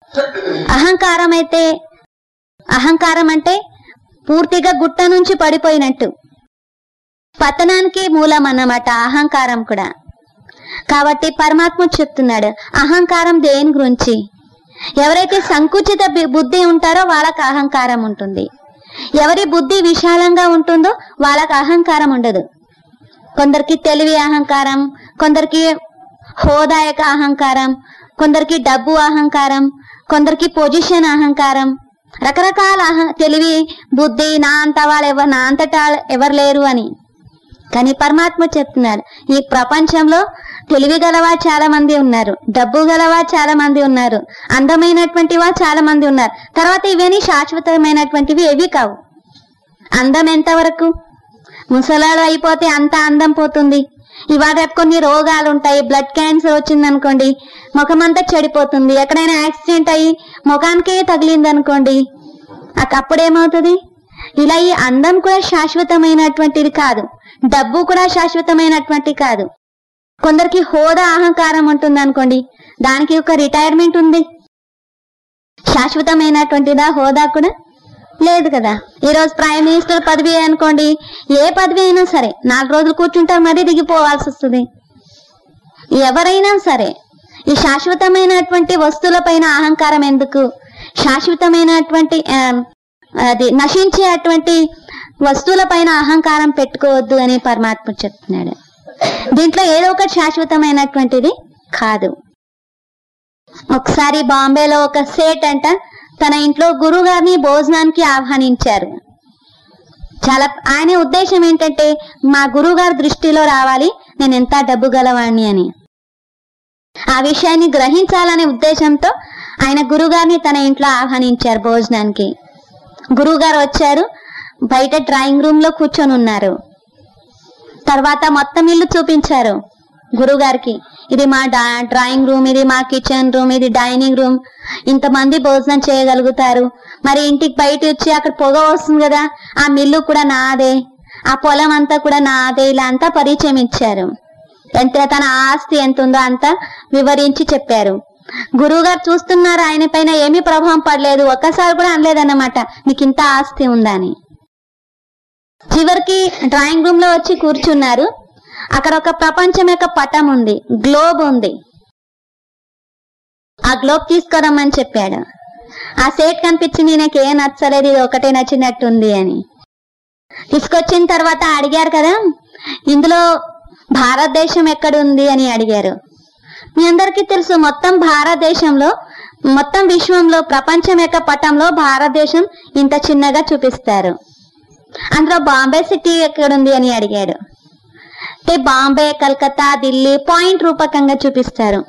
అహంకారం అయితే అహంకారం అంటే పూర్తిగా గుట్ట నుంచి పడిపోయినట్టు, పతనానికి మూలం అన్నమాట అహంకారం కూడా. కాబట్టి పరమాత్మ చెప్తున్నాడు అహంకారం దేని గురించి, ఎవరైతే సంకుచిత బుద్ధి ఉంటారో వాళ్ళకి అహంకారం ఉంటుంది, ఎవరి బుద్ధి విశాలంగా ఉంటుందో వాళ్ళకి అహంకారం ఉండదు. కొందరికి తెలివి అహంకారం, కొందరికి హోదాయక అహంకారం, కొందరికి డబ్బు అహంకారం, కొందరికి పొజిషన్ అహంకారం, రకరకాల అహ తెలివి బుద్ధి నా అంత వాళ్ళు ఎవరు నా అంతటా ఎవరు లేరు అని. కానీ పరమాత్మ చెప్తున్నారు ఈ ప్రపంచంలో తెలివి గలవా చాలా మంది ఉన్నారు, డబ్బు గలవా చాలా మంది ఉన్నారు, అందమైనటువంటి వా చాలా మంది ఉన్నారు. తర్వాత ఇవన్నీ శాశ్వతమైనటువంటివి ఏవి కావు. అందం ఎంతవరకు, ముసలాడు అయిపోతే అంత అందం పోతుంది. ఇవాళ కొన్ని రోగాలు ఉంటాయి, బ్లడ్ క్యాన్సర్ వచ్చింది అనుకోండి ముఖమంతా చెడిపోతుంది. ఎక్కడైనా యాక్సిడెంట్ అయ్యి ముఖానికే తగిలింది అనుకోండి అప్పుడేమవుతుంది. ఇలా ఈ అందం కూడా శాశ్వతమైనటువంటిది కాదు, డబ్బు కూడా శాశ్వతమైనటువంటి కాదు. కొందరికి హోదా అహంకారం ఉంటుంది అనుకోండి, దానికి ఒక రిటైర్మెంట్ ఉంది. శాశ్వతమైనటువంటిదా హోదా కూడా లేదు కదా. ఈ రోజు ప్రైమ్ మినిస్టర్ పదవి అనుకోండి, ఏ పదవి అయినా సరే నాలుగు రోజులు కూర్చుంటారు, మరీ దిగిపోవాల్సి వస్తుంది. ఎవరైనా సరే ఈ శాశ్వతమైనటువంటి వస్తువుల పైన అహంకారం ఎందుకు, శాశ్వతమైనటువంటి అది నశించేటువంటి వస్తువుల పైన అహంకారం పెట్టుకోవద్దు అని పరమాత్మ చెప్తున్నాడు. దీంట్లో ఏదో ఒకటి శాశ్వతమైనటువంటిది కాదు. ఒకసారి బాంబేలో ఒక సేట్ అంట తన ఇంట్లో గురువు గారిని భోజనానికి ఆహ్వానించారు. చాలా ఆయన ఉద్దేశం ఏంటంటే మా గురువు గారి దృష్టిలో రావాలి, నేను ఎంత డబ్బు గలవాణ్ణి అని. ఆ విషయాన్ని గ్రహించాలనే ఉద్దేశంతో ఆయన గురుగారిని తన ఇంట్లో ఆహ్వానించారు భోజనానికి. గురువు గారు వచ్చారు, బయట డ్రాయింగ్ రూమ్ లో కూర్చొని ఉన్నారు. తర్వాత మొత్తం ఇల్లు చూపించారు గురుగారికి. ఇది మా డ్రాయింగ్ రూమ్, ఇది మా కిచెన్ రూమ్, ఇది డైనింగ్ రూమ్, ఇంతమంది భోజనం చేయగలుగుతారు. మరి ఇంటికి బయట వచ్చి అక్కడ పొగ వస్తుంది కదా, ఆ మిల్లు కూడా నాదే, ఆ పొలం అంతా కూడా నాదే, ఇలా అంతా పరిచయం ఇచ్చారు. ఎంత తన ఆస్తి ఎంత ఉందో అంతా వివరించి చెప్పారు. గురువు గారు చూస్తున్నారు, ఆయన పైన ఏమీ ప్రభావం పడలేదు, ఒక్కసారి కూడా అనలేదన్నమాట నీకు ఇంత ఆస్తి ఉందా అని. చివరికి డ్రాయింగ్ రూమ్ లో వచ్చి కూర్చున్నారు. అక్కడ ఒక ప్రపంచం యొక్క పటం ఉంది, గ్లోబ్ ఉంది. ఆ గ్లోబ్ తీసుకురమ్మని చెప్పాడు. ఆ సేట్ కనిపించింది, నాకేం నచ్చలేదు, ఇది ఒకటే నచ్చినట్టుంది అని. తీసుకొచ్చిన తర్వాత అడిగారు కదా ఇందులో భారతదేశం ఎక్కడుంది అని అడిగారు. మీ అందరికీ తెలుసు మొత్తం భారతదేశంలో, మొత్తం విశ్వంలో ప్రపంచం యొక్క పటంలో భారతదేశం ఇంత చిన్నగా చూపిస్తారు. అందులో బాంబే సిటీ ఎక్కడుంది అని అడిగాడు. అంటే బాంబే, కలకత్తా, ఢిల్లీ పాయింట్ రూపకంగా చూపిస్తారు.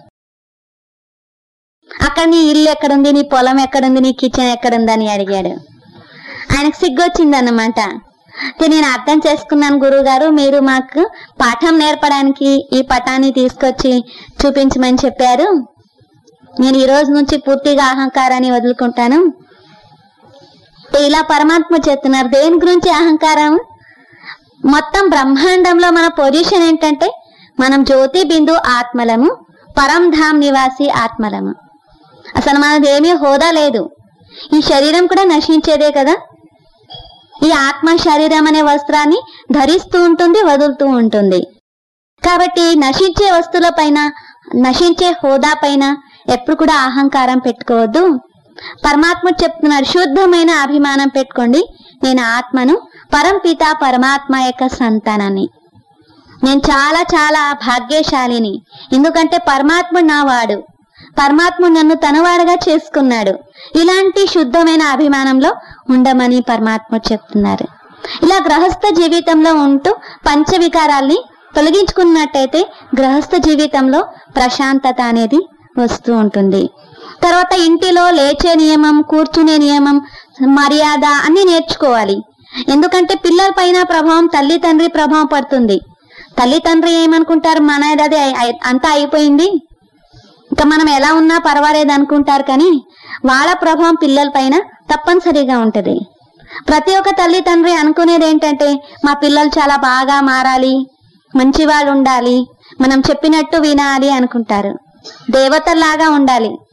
అక్కడ నీ ఇల్లు ఎక్కడుంది, నీ పొలం ఎక్కడుంది, నీ కిచెన్ ఎక్కడుంది అని అడిగాడు. ఆయనకు సిగ్గొచ్చింది అన్నమాట. నేను అర్థం చేసుకున్నాను గురువు గారు, మీరు మాకు పాఠం నేర్పడానికి ఈ పటాన్ని తీసుకొచ్చి చూపించమని చెప్పారు. నేను ఈ రోజు నుంచి పూర్తిగా అహంకారాన్ని వదులుకుంటాను. ఇలా పరమాత్మ చెప్తున్నారు. దేని గురించి అహంకారం? మొత్తం బ్రహ్మాండంలో మన పొజిషన్ ఏంటంటే మనం జ్యోతి బిందు ఆత్మలము, పరంధామ్ నివాసి ఆత్మలము. అసలు మనది ఏమీ హోదా లేదు. ఈ శరీరం కూడా నశించేదే కదా. ఈ ఆత్మ శరీరం అనే వస్త్రాన్ని ధరిస్తూ ఉంటుంది, వదులుతూ ఉంటుంది. కాబట్టి నశించే వస్తువుల పైన, నశించే హోదా పైన ఎప్పుడు కూడా అహంకారం పెట్టుకోవద్దు. పరమాత్మ చెప్తున్నారు శుద్ధమైన అభిమానం పెట్టుకోండి, నేను ఆత్మను, పరంపిత పరమాత్మ యొక్క సంతానాన్ని, నేను చాలా చాలా భాగ్యశాలిని. ఎందుకంటే పరమాత్ముడు నా వాడు, పరమాత్ముడు నన్ను తనవాడుగా చేసుకున్నాడు. ఇలాంటి శుద్ధమైన అభిమానంలో ఉండమని పరమాత్మ చెప్తున్నారు. ఇలా గృహస్థ జీవితంలో ఉంటూ పంచవికారాల్ని తొలగించుకున్నట్టయితే గృహస్థ జీవితంలో ప్రశాంతత అనేది వస్తూ ఉంటుంది. తర్వాత ఇంటిలో లేచే నియమం, కూర్చునే నియమం, మర్యాద అన్ని నేర్చుకోవాలి. ఎందుకంటే పిల్లల పైన ప్రభావం తల్లి తండ్రి ప్రభావం పడుతుంది. తల్లి తండ్రి ఏమనుకుంటారు, మనది అది అంతా అయిపోయింది, ఇంకా మనం ఎలా ఉన్నా పర్వాలేదు అనుకుంటారు. కానీ వాళ్ళ ప్రభావం పిల్లల పైన తప్పనిసరిగా ఉంటది. ప్రతి ఒక్క తల్లి తండ్రి అనుకునేది ఏంటంటే మా పిల్లలు చాలా బాగా మారాలి, మంచి వాళ్ళు ఉండాలి, మనం చెప్పినట్టు వినాలి అనుకుంటారు, దేవతల్లాగా ఉండాలి.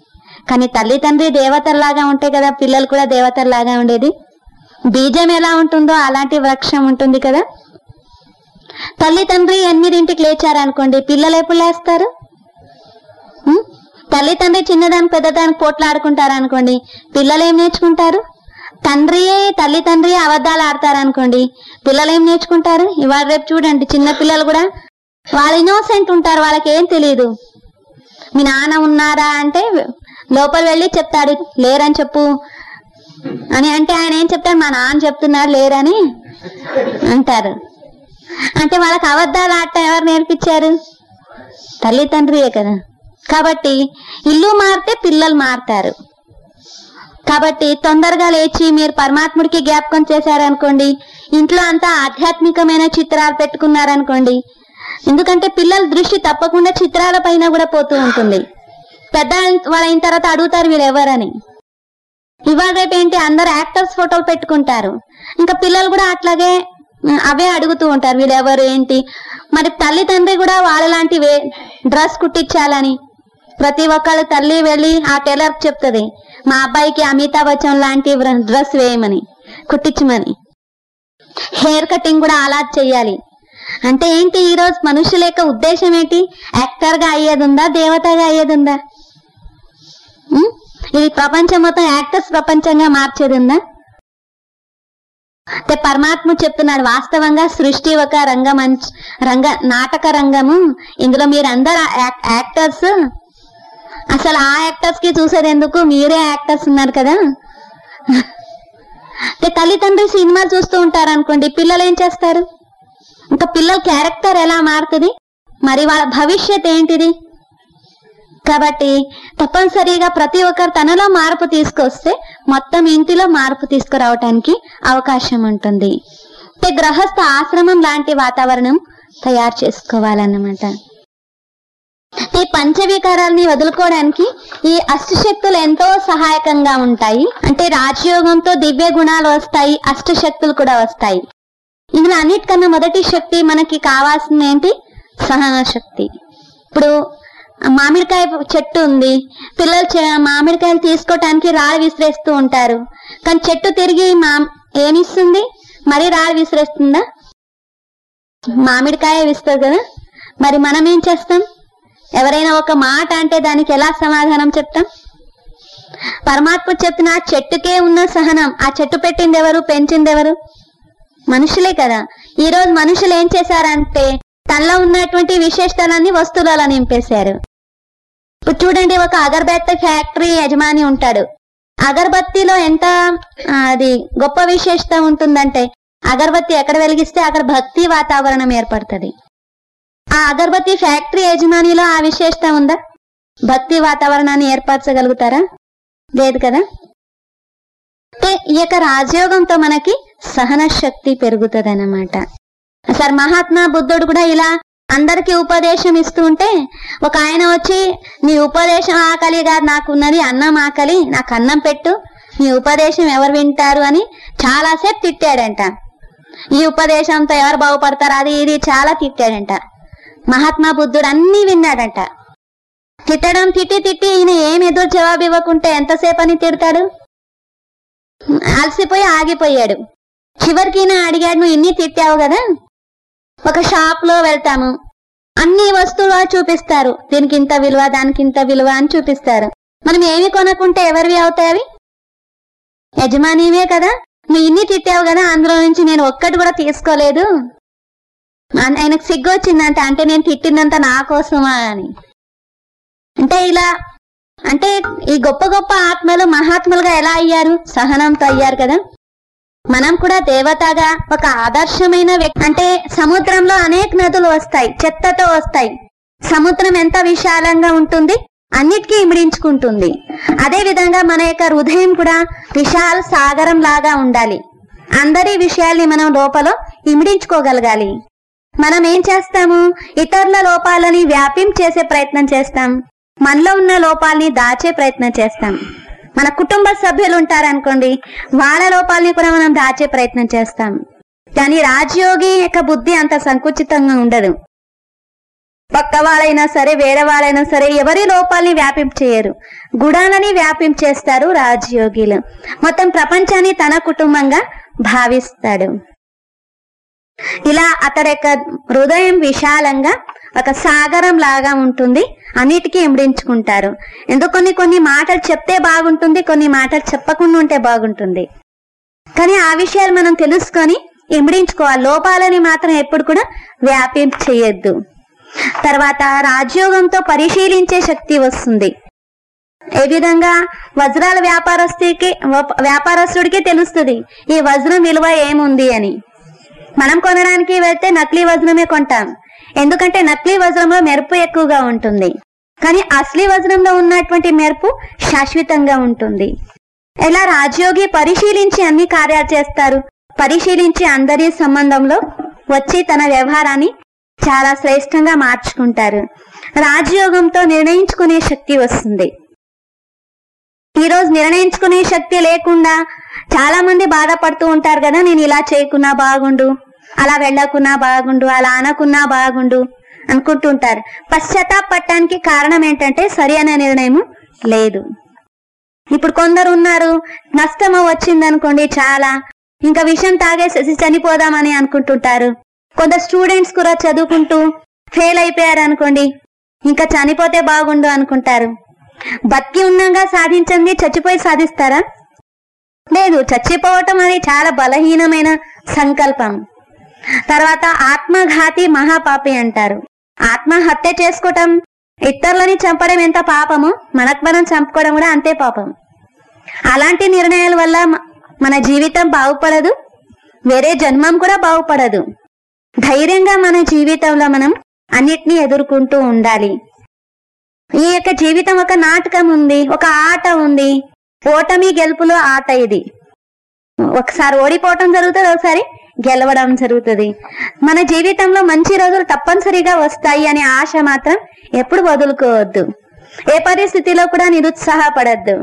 కానీ తల్లి తండ్రి దేవతల్లాగా ఉంటాయి కదా, పిల్లలు కూడా దేవతల్లాగా ఉండేది. బీజం ఎలా ఉంటుందో అలాంటి వృక్షం ఉంటుంది కదా. తల్లి తండ్రి ఎనిమిదింటికి లేచారనుకోండి, పిల్లలు ఎప్పుడు లేస్తారు? ఉం? తల్లి తండ్రి చిన్నదానికి పెద్దదానికి పోట్లాడుకుంటారు అనుకోండి, పిల్లలు ఏం నేర్చుకుంటారు? తండ్రి తల్లి తండ్రి అబద్ధాలు ఆడతారు అనుకోండి, పిల్లలు ఏం నేర్చుకుంటారు? ఇవాళ రేపు చూడండి, చిన్న పిల్లలు కూడా వాళ్ళు ఇన్నోసెంట్ ఉంటారు, వాళ్ళకి ఏం తెలియదు. మీ నాన్న ఉన్నారా అంటే లోపల వెళ్ళి చెప్తాడు, లేరని చెప్పు అని అంటే ఆయన ఏం చెప్తాడు? మా నాన్న చెప్తున్నారు లేరని అంటారు. అంటే వాళ్ళకి అబద్ధాలు ఆడటం ఎవరు నేర్పించారు? తల్లి తండ్రియే కదా. కాబట్టి ఇల్లు మారితే పిల్లలు మారుతారు. కాబట్టి తొందరగా లేచి మీరు పరమాత్ముడికి జ్ఞాపకం చేశారనుకోండి, ఇంట్లో అంతా ఆధ్యాత్మికమైన చిత్రాలు పెట్టుకున్నారనుకోండి, ఎందుకంటే పిల్లల దృష్టి తప్పకుండా చిత్రాల పైన కూడా పోతూ ఉంటుంది. పెద్ద వాళ్ళ అయిన తర్వాత అడుగుతారు వీళ్ళు ఎవరని. ఇవాళ రేపు ఏంటి, అందరు యాక్టర్స్ ఫోటోలు పెట్టుకుంటారు, ఇంకా పిల్లలు కూడా అట్లాగే అవే అడుగుతూ ఉంటారు వీళ్ళు ఎవరు ఏంటి. మరి తల్లి తండ్రి కూడా వాళ్ళలాంటి వే డ్రెస్ కుట్టించాలని ప్రతి ఒక్కళ్ళు తల్లి వెళ్ళి ఆ టైలర్ చెప్తుంది, మా అబ్బాయికి అమితాబ్ బచ్చన్ లాంటి డ్రెస్ వేయమని, కుట్టించమని. హెయిర్ కటింగ్ కూడా అలా చెయ్యాలి. అంటే ఏంటి, ఈ రోజు మనుషుల యొక్క ఉద్దేశం ఏంటి? యాక్టర్ గా అయ్యేది ఉందా, దేవతగా అయ్యేది ఉందా? ఇది ప్రపంచం మొత్తం యాక్టర్స్ ప్రపంచంగా మార్చేది ఉందా? అంటే పరమాత్మ చెప్తున్నాడు, వాస్తవంగా సృష్టి ఒక రంగమంచ రంగ నాటక రంగము, ఇందులో మీరు అందరు యాక్టర్స్. అసలు ఆ యాక్టర్స్ కి చూసేది ఎందుకు, మీరే యాక్టర్స్ ఉన్నారు కదా. అంటే తల్లిదండ్రులు సినిమా చూస్తూ ఉంటారు అనుకోండి, పిల్లలు ఏం చేస్తారు? ఇంకా పిల్లల క్యారెక్టర్ ఎలా మారుతుంది, మరి వాళ్ళ భవిష్యత్ ఏంటిది? కాబట్టి తప్పనిసరిగా ప్రతి ఒక్కరు తనలో మార్పు తీసుకొస్తే మొత్తం ఇంటిలో మార్పు తీసుకురావటానికి అవకాశం ఉంటుంది. అంటే గృహస్థ ఆశ్రమం లాంటి వాతావరణం తయారు చేసుకోవాలన్నమాట. ఈ పంచవికారాల్ని వదులుకోవడానికి ఈ అష్టశక్తులు ఎంతో సహాయకంగా ఉంటాయి. అంటే రాజయోగంతో దివ్య గుణాలు వస్తాయి, అష్టశక్తులు కూడా వస్తాయి. ఇందులో అన్నిటికన్నా మొదటి శక్తి మనకి కావాల్సింది ఏంటి? సహన శక్తి. ఇప్పుడు మామిడికాయ చెట్టు ఉంది, పిల్లలు మామిడికాయలు తీసుకోవటానికి రాళ్ళు విసిరేస్తూ ఉంటారు, కానీ చెట్టు తిరిగి మా ఏమిస్తుంది? మరి రాళ్ళు విసిరేస్తుందా? మామిడికాయ విస్తుంది కదా. మరి మనం ఏం చేస్తాం? ఎవరైనా ఒక మాట అంటే దానికి ఎలా సమాధానం చెప్తాం? పరమాత్మ చెప్పిన ఆ చెట్టుకే ఉన్న సహనం, ఆ చెట్టు పెట్టింది ఎవరు, పెంచింది ఎవరు? మనుషులే కదా. ఈ రోజు మనుషులు ఏం చేశారంటే తనలో ఉన్నటువంటి విశేషతలన్నీ వస్తువులలో నింపేశారు. ఇప్పుడు చూడండి, ఒక అగరబత్తి ఫ్యాక్టరీ యజమాని ఉంటాడు. అగరబత్తిలో ఎంత అది గొప్ప విశేషత ఉంటుందంటే, అగరబత్తి ఎక్కడ వెలిగిస్తే అక్కడ భక్తి వాతావరణం ఏర్పడుతుంది. ఆ అగరబత్తి ఫ్యాక్టరీ యజమానిలో ఆ విశేషత ఉందా? భక్తి వాతావరణాన్ని ఏర్పరచగలుగుతారా? లేదు కదా. అంటే ఈ యొక్క రాజయోగంతో మనకి సహన శక్తి పెరుగుతుంది అన్నమాట. సార్ మహాత్మా బుద్ధుడు కూడా ఇలా అందరికి ఉపదేశం ఇస్తూ ఉంటే ఒక ఆయన వచ్చి, నీ ఉపదేశం ఆకలి కాదు, నాకు ఉన్నది అన్నం ఆకలి, నాకు అన్నం పెట్టు, నీ ఉపదేశం ఎవరు వింటారు అని చాలాసేపు తిట్టాడంట. ఈ ఉపదేశంతో ఎవరు బాగుపడతారు, అది ఇది చాలా తిట్టాడంట. మహాత్మా బుద్ధుడు అన్ని విన్నాడంట. తిట్టడం తిట్టి తిట్టి ఈయన ఏం ఎదురు జవాబు ఇవ్వకుంటే ఎంతసేపు అని తిడతాడు? అలసిపోయి ఆగిపోయాడు. చివరికి ఈయన అడిగాడు, నువ్వు ఇన్ని తిట్టావు కదా, ఒక షాప్ లో వెళ్తాము, అన్ని వస్తువులు చూపిస్తారు, దీనికి ఇంత విలువ, దానికి ఇంత విలువ అని చూపిస్తారు. మనం ఏమి కొనుక్కుంటే ఎవరివి అవుతాయి అవి? యజమానివే కదా. నువ్వు ఇన్ని తిట్టావు కదా, అందులో నుంచి నేను ఒక్కటి కూడా తీసుకోలేదు. ఆయనకు సిగ్గు వచ్చిందంట, అంటే నేను తిట్టిందంత నా కోసమా అని. అంటే ఇలా అంటే ఈ గొప్ప గొప్ప ఆత్మలు మహాత్ములుగా ఎలా అయ్యారు? సహనంతో అయ్యారు కదా. మనం కూడా దేవతగా ఒక ఆదర్శమైన వ్యక్తి. అంటే సముద్రంలో అనేక నదులు వస్తాయి, చెత్తతో వస్తాయి. సముద్రం ఎంత విశాలంగా ఉంటుంది, అన్నిటికీ ఇమిడించుకుంటుంది. అదే విధంగా మన యొక్క హృదయం కూడా విశాల సాగరం లాగా ఉండాలి. అందరి విషయాల్ని మనం లోపల ఇమిడించుకోగలగాలి. మనం ఏం చేస్తాము? ఇతరుల లోపాలని వ్యాపించేసే ప్రయత్నం చేస్తాం, మనలో ఉన్న లోపాలని దాచే ప్రయత్నం చేస్తాం. మన కుటుంబ సభ్యులు ఉంటారనుకోండి, వాళ్ళ లోపాలని కూడా మనం దాచే ప్రయత్నం చేస్తాం. కానీ రాజయోగి యొక్క బుద్ధి అంత సంకుచితంగా ఉండదు. పక్క వాళ్ళైనా సరే వేరే వాళ్ళైనా సరే ఎవరి లోపాలని వ్యాపించేయరు, గుణాలని వ్యాపించేస్తారు రాజయోగిలు. మొత్తం ప్రపంచాన్ని తన కుటుంబంగా భావిస్తాడు. ఇలా అతడి యొక్క హృదయం విశాలంగా ఒక సాగరం లాగా ఉంటుంది, అన్నిటికీ ఇమిడించుకుంటారు. ఎందుకు కొన్ని కొన్ని మాటలు చెప్తే బాగుంటుంది, కొన్ని మాటలు చెప్పకుండా ఉంటే బాగుంటుంది. కానీ ఆ విషయాలు మనం తెలుసుకొని ఇమిడించుకోవాలి, లోపాలని మాత్రం ఎప్పుడు కూడా వ్యాపింప చేయొద్దు. తర్వాత రాజయోగంతో పరిశీలించే శక్తి వస్తుంది. ఏ విధంగా వజ్రాల వ్యాపారస్తుడికి వ్యాపారస్తుడికి తెలుస్తుంది ఈ వజ్రం విలువ ఏముంది అని. మనం కొనడానికి వెళ్తే నకిలీ వజ్రమే కొంటాం, ఎందుకంటే నకిలీ వజ్రంలో మెరుపు ఎక్కువగా ఉంటుంది, కానీ అసలీ వజ్రంలో ఉన్నటువంటి మెరుపు శాశ్వతంగా ఉంటుంది. ఇలా రాజయోగి పరిశీలించి అన్ని కార్యాలు చేస్తారు, పరిశీలించి అందరి సంబంధంలో వచ్చి తన వ్యవహారాన్ని చాలా శ్రేష్టంగా మార్చుకుంటారు. రాజయోగంతో నిర్ణయించుకునే శక్తి వస్తుంది. ఈరోజు నిర్ణయించుకునే శక్తి లేకుండా చాలా మంది బాధపడుతూ ఉంటారు కదా, నేను ఇలా చేయకున్నా బాగుండు, అలా వెళ్ళకున్నా బాగుండు, అలా అనకున్నా బాగుండు అనుకుంటుంటారు. పశ్చాత్తాపడటానికి కారణం ఏంటంటే సరి అనే నిర్ణయం లేదు. ఇప్పుడు కొందరు ఉన్నారు, నష్టం వచ్చిందనుకోండి చాలా, ఇంకా విషం తాగేసేసి చనిపోదామని అనుకుంటుంటారు. కొందరు స్టూడెంట్స్ కూడా చదువుకుంటూ ఫెయిల్ అయిపోయారు అనుకోండి, ఇంకా చనిపోతే బాగుండు అనుకుంటారు. బతికి ఉన్నాగా సాధించండి, చచ్చిపోయి సాధిస్తారా? లేదు, చచ్చిపోవటం అనేది చాలా బలహీనమైన సంకల్పం. తర్వాత ఆత్మఘాతి మహాపాపి అంటారు. ఆత్మహత్య చేసుకోవటం, ఇతరులని చంపడం ఎంత పాపమో మనకు మనం చంపుకోవడం కూడా అంతే పాపం. అలాంటి నిర్ణయాల వల్ల మన జీవితం బాగుపడదు, వేరే జన్మం కూడా బాగుపడదు. ధైర్యంగా మన జీవితంలో మనం అన్నిటినీ ఎదుర్కొంటూ ఉండాలి. ఈ యొక్క జీవితం ఒక నాటకం ఉంది, ఒక ఆట ఉంది. ఓటమి గెలుపులో ఆట ఇది. ఒకసారి ఓడిపోవటం జరుగుతుంది, ఒకసారి గెలవడం జరుగుతుంది. మన జీవితంలో మంచి రోజులు తప్పనిసరిగా వస్తాయి అనే ఆశ మాత్రం ఎప్పుడు వదులుకోవద్దు. ఏ పరిస్థితిలో కూడా నిరుత్సాహపడద్దు.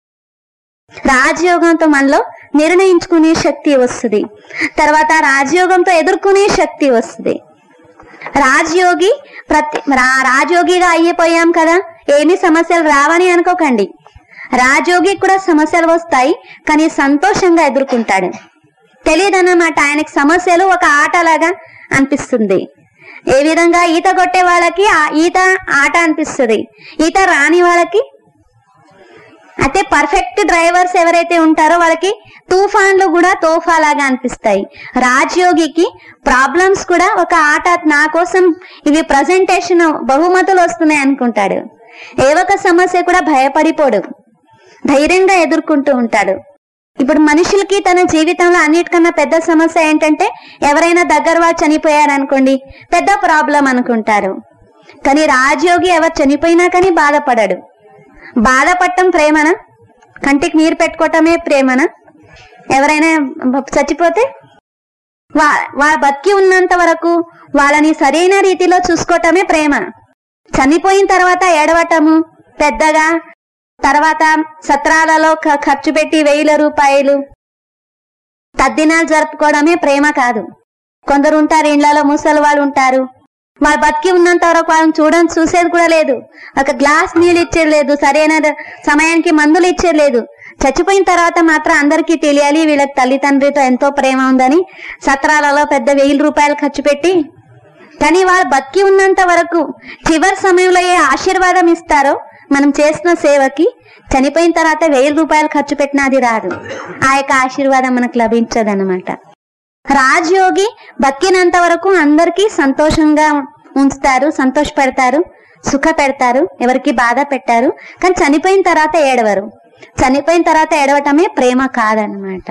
రాజయోగంతో మనలో నిర్ణయించుకునే శక్తి వస్తుంది. తర్వాత రాజయోగంతో ఎదుర్కొనే శక్తి వస్తుంది. రాజయోగి ప్రతి రాజయోగిగా అయిపోయాం కదా, ఏమి సమస్యలు రావని అనుకోకండి. రాజయోగి కూడా సమస్యలు వస్తాయి, కానీ సంతోషంగా ఎదుర్కొంటాడు. తెలియదన్నమాట, ఆయనకి సమస్యలు ఒక ఆటలాగా అనిపిస్తుంది. ఏ విధంగా ఈత కొట్టే వాళ్ళకి ఈత ఆట అనిపిస్తుంది, ఈత రాని వాళ్ళకి అయితే పర్ఫెక్ట్ డ్రైవర్స్ ఎవరైతే ఉంటారో వాళ్ళకి తుఫాన్లు కూడా తోఫాలాగా అనిపిస్తాయి. రాజయోగికి ప్రాబ్లమ్స్ కూడా ఒక ఆట, నా కోసం ఇవి ప్రజెంటేషన్ బహుమతులు వస్తున్నాయి అనుకుంటాడు. ఏ ఒక్క సమస్య కూడా భయపడిపోడు, ధైర్యంగా ఎదుర్కొంటూ ఉంటాడు. ఇప్పుడు మనుషులకి తన జీవితంలో అన్నిటికన్నా పెద్ద సమస్య ఏంటంటే ఎవరైనా దగ్గర వాళ్ళు చనిపోయారనుకోండి, పెద్ద ప్రాబ్లం అనుకుంటారు. కానీ రాజయోగి ఎవరు చనిపోయినా కానీ బాధపడడు. బాధపడటం ప్రేమనా? కంటికి నీరు పెట్టుకోవటమే ప్రేమనా? ఎవరైనా చచ్చిపోతే వా వాళ్ళ బతికి ఉన్నంత వరకు వాళ్ళని సరైన రీతిలో చూసుకోవటమే ప్రేమ. చనిపోయిన తర్వాత ఏడవటము పెద్దగా, తర్వాత సత్రాలలో ఖర్చు పెట్టి వేల రూపాయలు తద్దినాలు జరుపుకోవడమే ప్రేమ కాదు. కొందరు ఉంటారు, ఇళ్లలో ముసలి వాళ్ళు ఉంటారు, వాళ్ళు బతికి ఉన్నంత వరకు వాళ్ళని చూడని చూసేది కూడా లేదు, ఒక గ్లాస్ నీళ్ళు ఇచ్చేది లేదు, సరైన సమయానికి మందులు ఇచ్చేది లేదు. చచ్చిపోయిన తర్వాత మాత్రం అందరికీ తెలియాలి వీళ్ళకి తల్లిదండ్రితో ఎంతో ప్రేమ ఉందని సత్రాలలో పెద్ద వెయ్యి రూపాయలు ఖర్చు పెట్టి, కానీ వాళ్ళు బతికి ఉన్నంత వరకు చివరి సమయంలో ఏ ఆశీర్వాదం ఇస్తారో మనం చేసిన సేవకి, చనిపోయిన తర్వాత వెయ్యి రూపాయలు ఖర్చు పెట్టినా అది రాదు, ఆ యొక్క ఆశీర్వాదం మనకు లభించదు అన్నమాట. రాజయోగి బతికినంత వరకు అందరికీ సంతోషంగా ఉంచుతారు, సంతోష పెడతారు, సుఖ పెడతారు, ఎవరికి బాధ పెట్టారు. కానీ చనిపోయిన తర్వాత ఏడవరు. చనిపోయిన తర్వాత ఏడవటమే ప్రేమ కాదన్నమాట.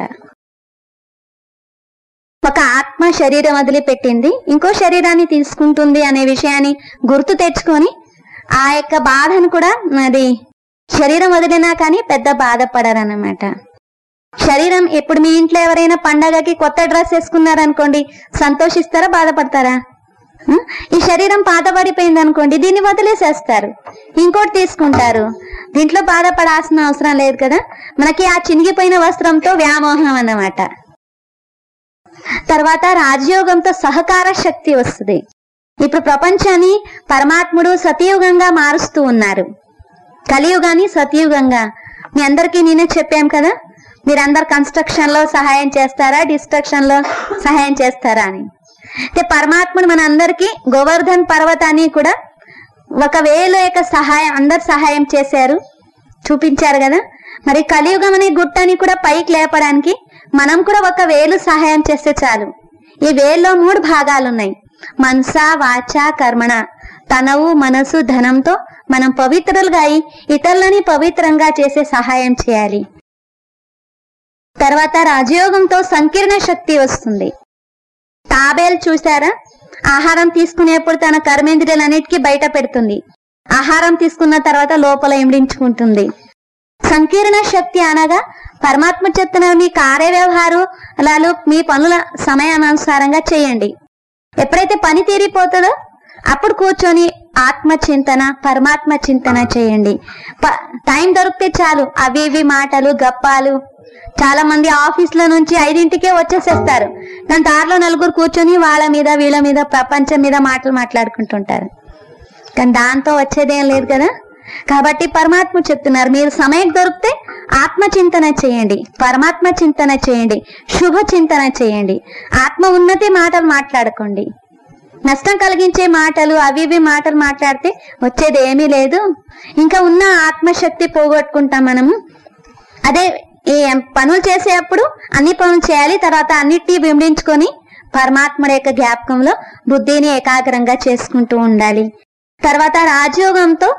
ఒక ఆత్మ శరీరం వదిలిపెట్టింది, ఇంకో శరీరాన్ని తీసుకుంటుంది అనే విషయాన్ని గుర్తు తెచ్చుకొని ఆ యొక్క బాధను కూడా అది శరీరం వదిలినా కానీ పెద్ద బాధపడరన్నమాట. శరీరం ఇప్పుడు మీ ఇంట్లో ఎవరైనా పండగకి కొత్త డ్రెస్ వేసుకున్నారనుకోండి, సంతోషిస్తారా బాధపడతారా? ఈ శరీరం పాతబడిపోయింది అనుకోండి, దీన్ని వదిలేసేస్తారు, ఇంకోటి తీసుకుంటారు. దీంట్లో బాధపడాల్సిన అవసరం లేదు కదా. మనకి ఆ చినిగిపోయిన వస్త్రంతో వ్యామోహం అన్నమాట. తర్వాత రాజయోగంతో సహకార శక్తి వస్తుంది. ఇప్పుడు ప్రపంచాన్ని పరమాత్ముడు సతయుగంగా మారుస్తూ ఉన్నారు. కలియుగాన్ని సతయుగంగా. మీ అందరికీ నేనే చెప్పాం కదా, మీరందరు కన్స్ట్రక్షన్ లో సహాయం చేస్తారా, డిస్ట్రక్షన్ లో సహాయం చేస్తారా అని. అయితే పరమాత్ముడు మన అందరికి గోవర్ధన్ పర్వతాన్ని కూడా ఒక వేల యొక్క సహాయం అందరు సహాయం చేశారు, చూపించారు కదా. మరి కలియుగం అనే గుట్టని కూడా పైకి లేపడానికి మనం కూడా ఒక వేలు సహాయం చేస్తే చాలు. ఈ వేల్లో మూడు భాగాలు ఉన్నాయి. మనస, వాచ, కర్మణ. తనవు, మనసు, ధనంతో మనం పవిత్రులుగా అయి ఇతరులని పవిత్రంగా చేసే సహాయం చేయాలి. తర్వాత రాజయోగంతో సంకీర్ణ శక్తి వస్తుంది. తాబేలు చూసారా, ఆహారం తీసుకునేప్పుడు తన కర్మేంద్రియాలన్నిటికీ బయట పెడుతుంది. ఆహారం తీసుకున్న తర్వాత లోపల ఇమిడించుకుంటుంది. సంకీర్ణ శక్తి అనగా పరమాత్మ చెప్తున్నారు, మీ కార్య వ్యవహారాలు మీ పనుల సమయానుసారంగా చేయండి. ఎప్పుడైతే పని తీరిపోతుందో అప్పుడు కూర్చొని ఆత్మ చింతన, పరమాత్మ చింతన చేయండి. టైం దొరికితే చాలు అవి ఇవి మాటలు గప్పాలు. చాలా మంది ఆఫీసుల నుంచి ఐదింటికే వచ్చేసేస్తారు, కానీ దారిలో నలుగురు కూర్చొని వాళ్ళ మీద వీళ్ళ మీద ప్రపంచం మీద మాటలు మాట్లాడుకుంటుంటారు. కానీ దాంతో వచ్చేదేం లేదు కదా. కాబట్టి పరమాత్మ చెప్తున్నారు, మీరు సమయం దొరికితే ఆత్మ చింతన చేయండి, పరమాత్మ చింతన చేయండి, శుభ చింతన చేయండి. ఆత్మ ఉన్నతి మాటలు మాట్లాడుకోండి. నష్టం కలిగించే మాటలు అవి ఇవి మాటలు మాట్లాడితే వచ్చేది ఏమీ లేదు. ఇంకా ఉన్న ఆత్మశక్తి పోగొట్టుకుంటాం మనము. అదే ఈ పనులు చేసేటప్పుడు అన్ని పనులు చేయాలి, తర్వాత అన్నిటినీ బింబించుకొని పరమాత్మ యొక్క జ్ఞాపకంలో బుద్ధిని ఏకాగ్రంగా చేసుకుంటూ ఉండాలి. తర్వాత రాజయోగంతో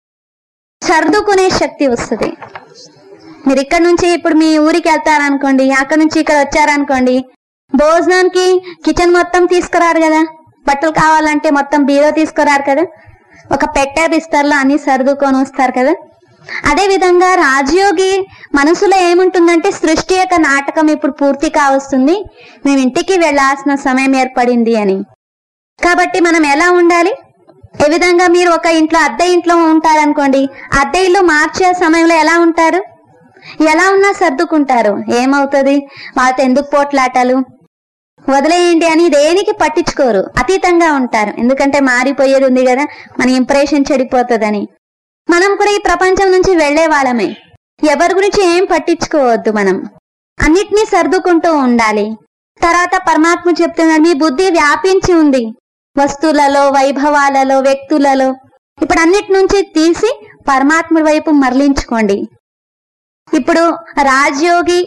సర్దుకునే శక్తి వస్తుంది. మీరు ఇక్కడ నుంచి ఇప్పుడు మీ ఊరికి వెళ్తారనుకోండి, అక్కడ నుంచి ఇక్కడ వచ్చారనుకోండి, భోజనానికి కిచెన్ మొత్తం తీసుకురారు కదా, బట్టలు కావాలంటే మొత్తం బీరో తీసుకురారు కదా, ఒక పెట్టె బిస్తర్లో అన్ని సర్దుకొని వస్తారు కదా. అదే విధంగా రాజయోగి మనసులో ఏముంటుందంటే, సృష్టి యొక్క నాటకం ఇప్పుడు పూర్తి కావస్తుంది, మేము ఇంటికి వెళ్లాల్సిన సమయం ఏర్పడింది అని. కాబట్టి మనం ఎలా ఉండాలి? ఏ విధంగా మీరు ఒక ఇంట్లో అద్దె ఇంట్లో ఉంటారనుకోండి, అద్దె ఇల్లు మార్చే సమయంలో ఎలా ఉంటారు? ఎలా ఉన్నా సర్దుకుంటారు. ఏమవుతుంది? వాళ్ళతో ఎందుకు పోట్లాటలు, వదిలేయండి అని దేనికి పట్టించుకోరు, అతీతంగా ఉంటారు. ఎందుకంటే మారిపోయేది ఉంది కదా, మన ఇంప్రెషన్ చెడిపోతుందని. మనం కూడా ఈ ప్రపంచం నుంచి వెళ్లే వాళ్ళమే, ఎవరి గురించి ఏం పట్టించుకోవద్దు, మనం అన్నిటినీ సర్దుకుంటూ ఉండాలి. తర్వాత పరమాత్మ చెప్తున్నాడు, మీ బుద్ధి వ్యాపించి ఉంది వస్తువులలో, వైభవాలలో, వ్యక్తులలో. ఇప్పుడు అన్నిటి నుంచి తీసి పరమాత్మ వైపు మరలించుకోండి. ఇప్పుడు రాజయోగి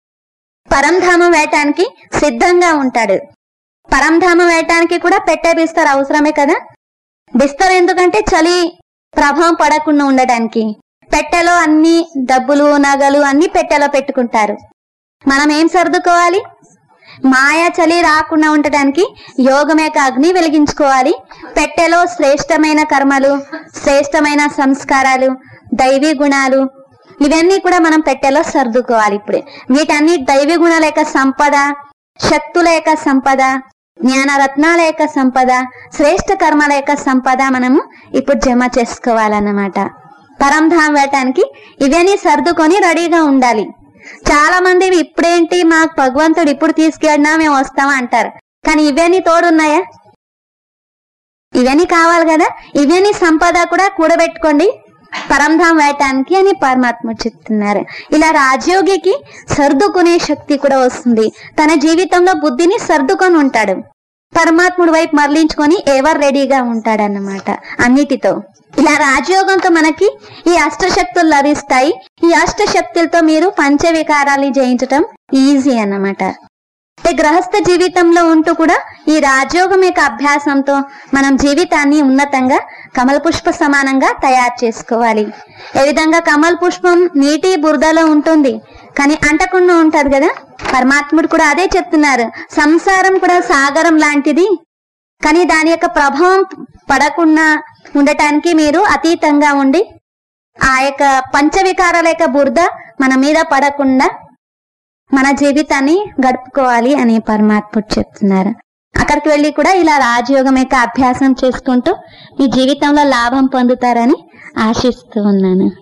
పరంధామం వేయటానికి సిద్ధంగా ఉంటాడు. పరంధామం వేయటానికి కూడా పెట్టే బిస్తర్ అవసరమే కదా. బిస్తర్ ఎందుకంటే చలి ప్రభావం పడకుండా ఉండడానికి. పెట్టెలో అన్ని డబ్బులు, నగలు అన్ని పెట్టెలో పెట్టుకుంటారు. మనం ఏం సర్దుకోవాలి? మాయా చలి రాకుండా ఉండటానికి యోగం యొక్క అగ్ని వెలిగించుకోవాలి. పెట్టెలో శ్రేష్టమైన కర్మలు, శ్రేష్టమైన సంస్కారాలు, దైవీ గుణాలు, ఇవన్నీ కూడా మనం పెట్టెలో సర్దుకోవాలి. ఇప్పుడే వీటన్ని దైవీ గుణాల యొక్క సంపద, శక్తుల యొక్క సంపద, జ్ఞాన రత్నాల యొక్క సంపద, శ్రేష్ట కర్మల యొక్క సంపద మనము ఇప్పుడు జమ చేసుకోవాలన్నమాట. పరంధాం వేయటానికి ఇవన్నీ సర్దుకొని రెడీగా ఉండాలి. చాలా మంది ఇప్పుడేంటి, మాకు భగవంతుడు ఇప్పుడు తీసుకెళ్ళినా మేము వస్తామా అంటారు. కానీ ఇవన్నీ తోడున్నాయా? ఇవన్నీ కావాలి కదా. ఇవన్నీ సంపద కూడా కూడబెట్టుకోండి పరంధాం వేయటానికి అని పరమాత్మ చెప్తున్నారు. ఇలా రాజయోగికి సర్దుకునే శక్తి కూడా వస్తుంది. తన జీవితంలో బుద్ధిని సర్దుకొని ఉంటాడు, పరమాత్ముడి వైపు మరలించుకొని ఎవరు రెడీగా ఉంటాడన్నమాట అన్నిటితో. ఇలా రాజయోగంతో మనకి ఈ అష్టశక్తులు లభిస్తాయి. ఈ అష్టశక్తులతో మీరు పంచవికారాలు జయించటం ఈజీ అన్నమాట. అంటే గృహస్థ జీవితంలో ఉంటూ కూడా ఈ రాజయోగం యొక్క అభ్యాసంతో మనం జీవితాన్ని ఉన్నతంగా కమల పుష్ప సమానంగా తయారు చేసుకోవాలి. ఏ విధంగా కమల పుష్పం నీటి బురదలో ఉంటుంది కానీ అంటకుండా ఉంటది కదా, పరమాత్ముడు కూడా అదే చెప్తున్నారు. సంసారం కూడా సాగరం లాంటిది, కానీ దాని యొక్క ప్రభావం పడకుండా ఉండటానికి మీరు అతీతంగా ఉండి ఆ యొక్క పంచవికారాల యొక్క బురద మన మీద పడకుండా మన జీవితాన్ని గడుపుకోవాలి అని పరమాత్ముడు చెప్తున్నారు. అక్కడికి వెళ్ళి కూడా ఇలా రాజయోగం యొక్క అభ్యాసం చేసుకుంటూ ఈ జీవితంలో లాభం పొందుతారని ఆశిస్తూ ఉన్నాను.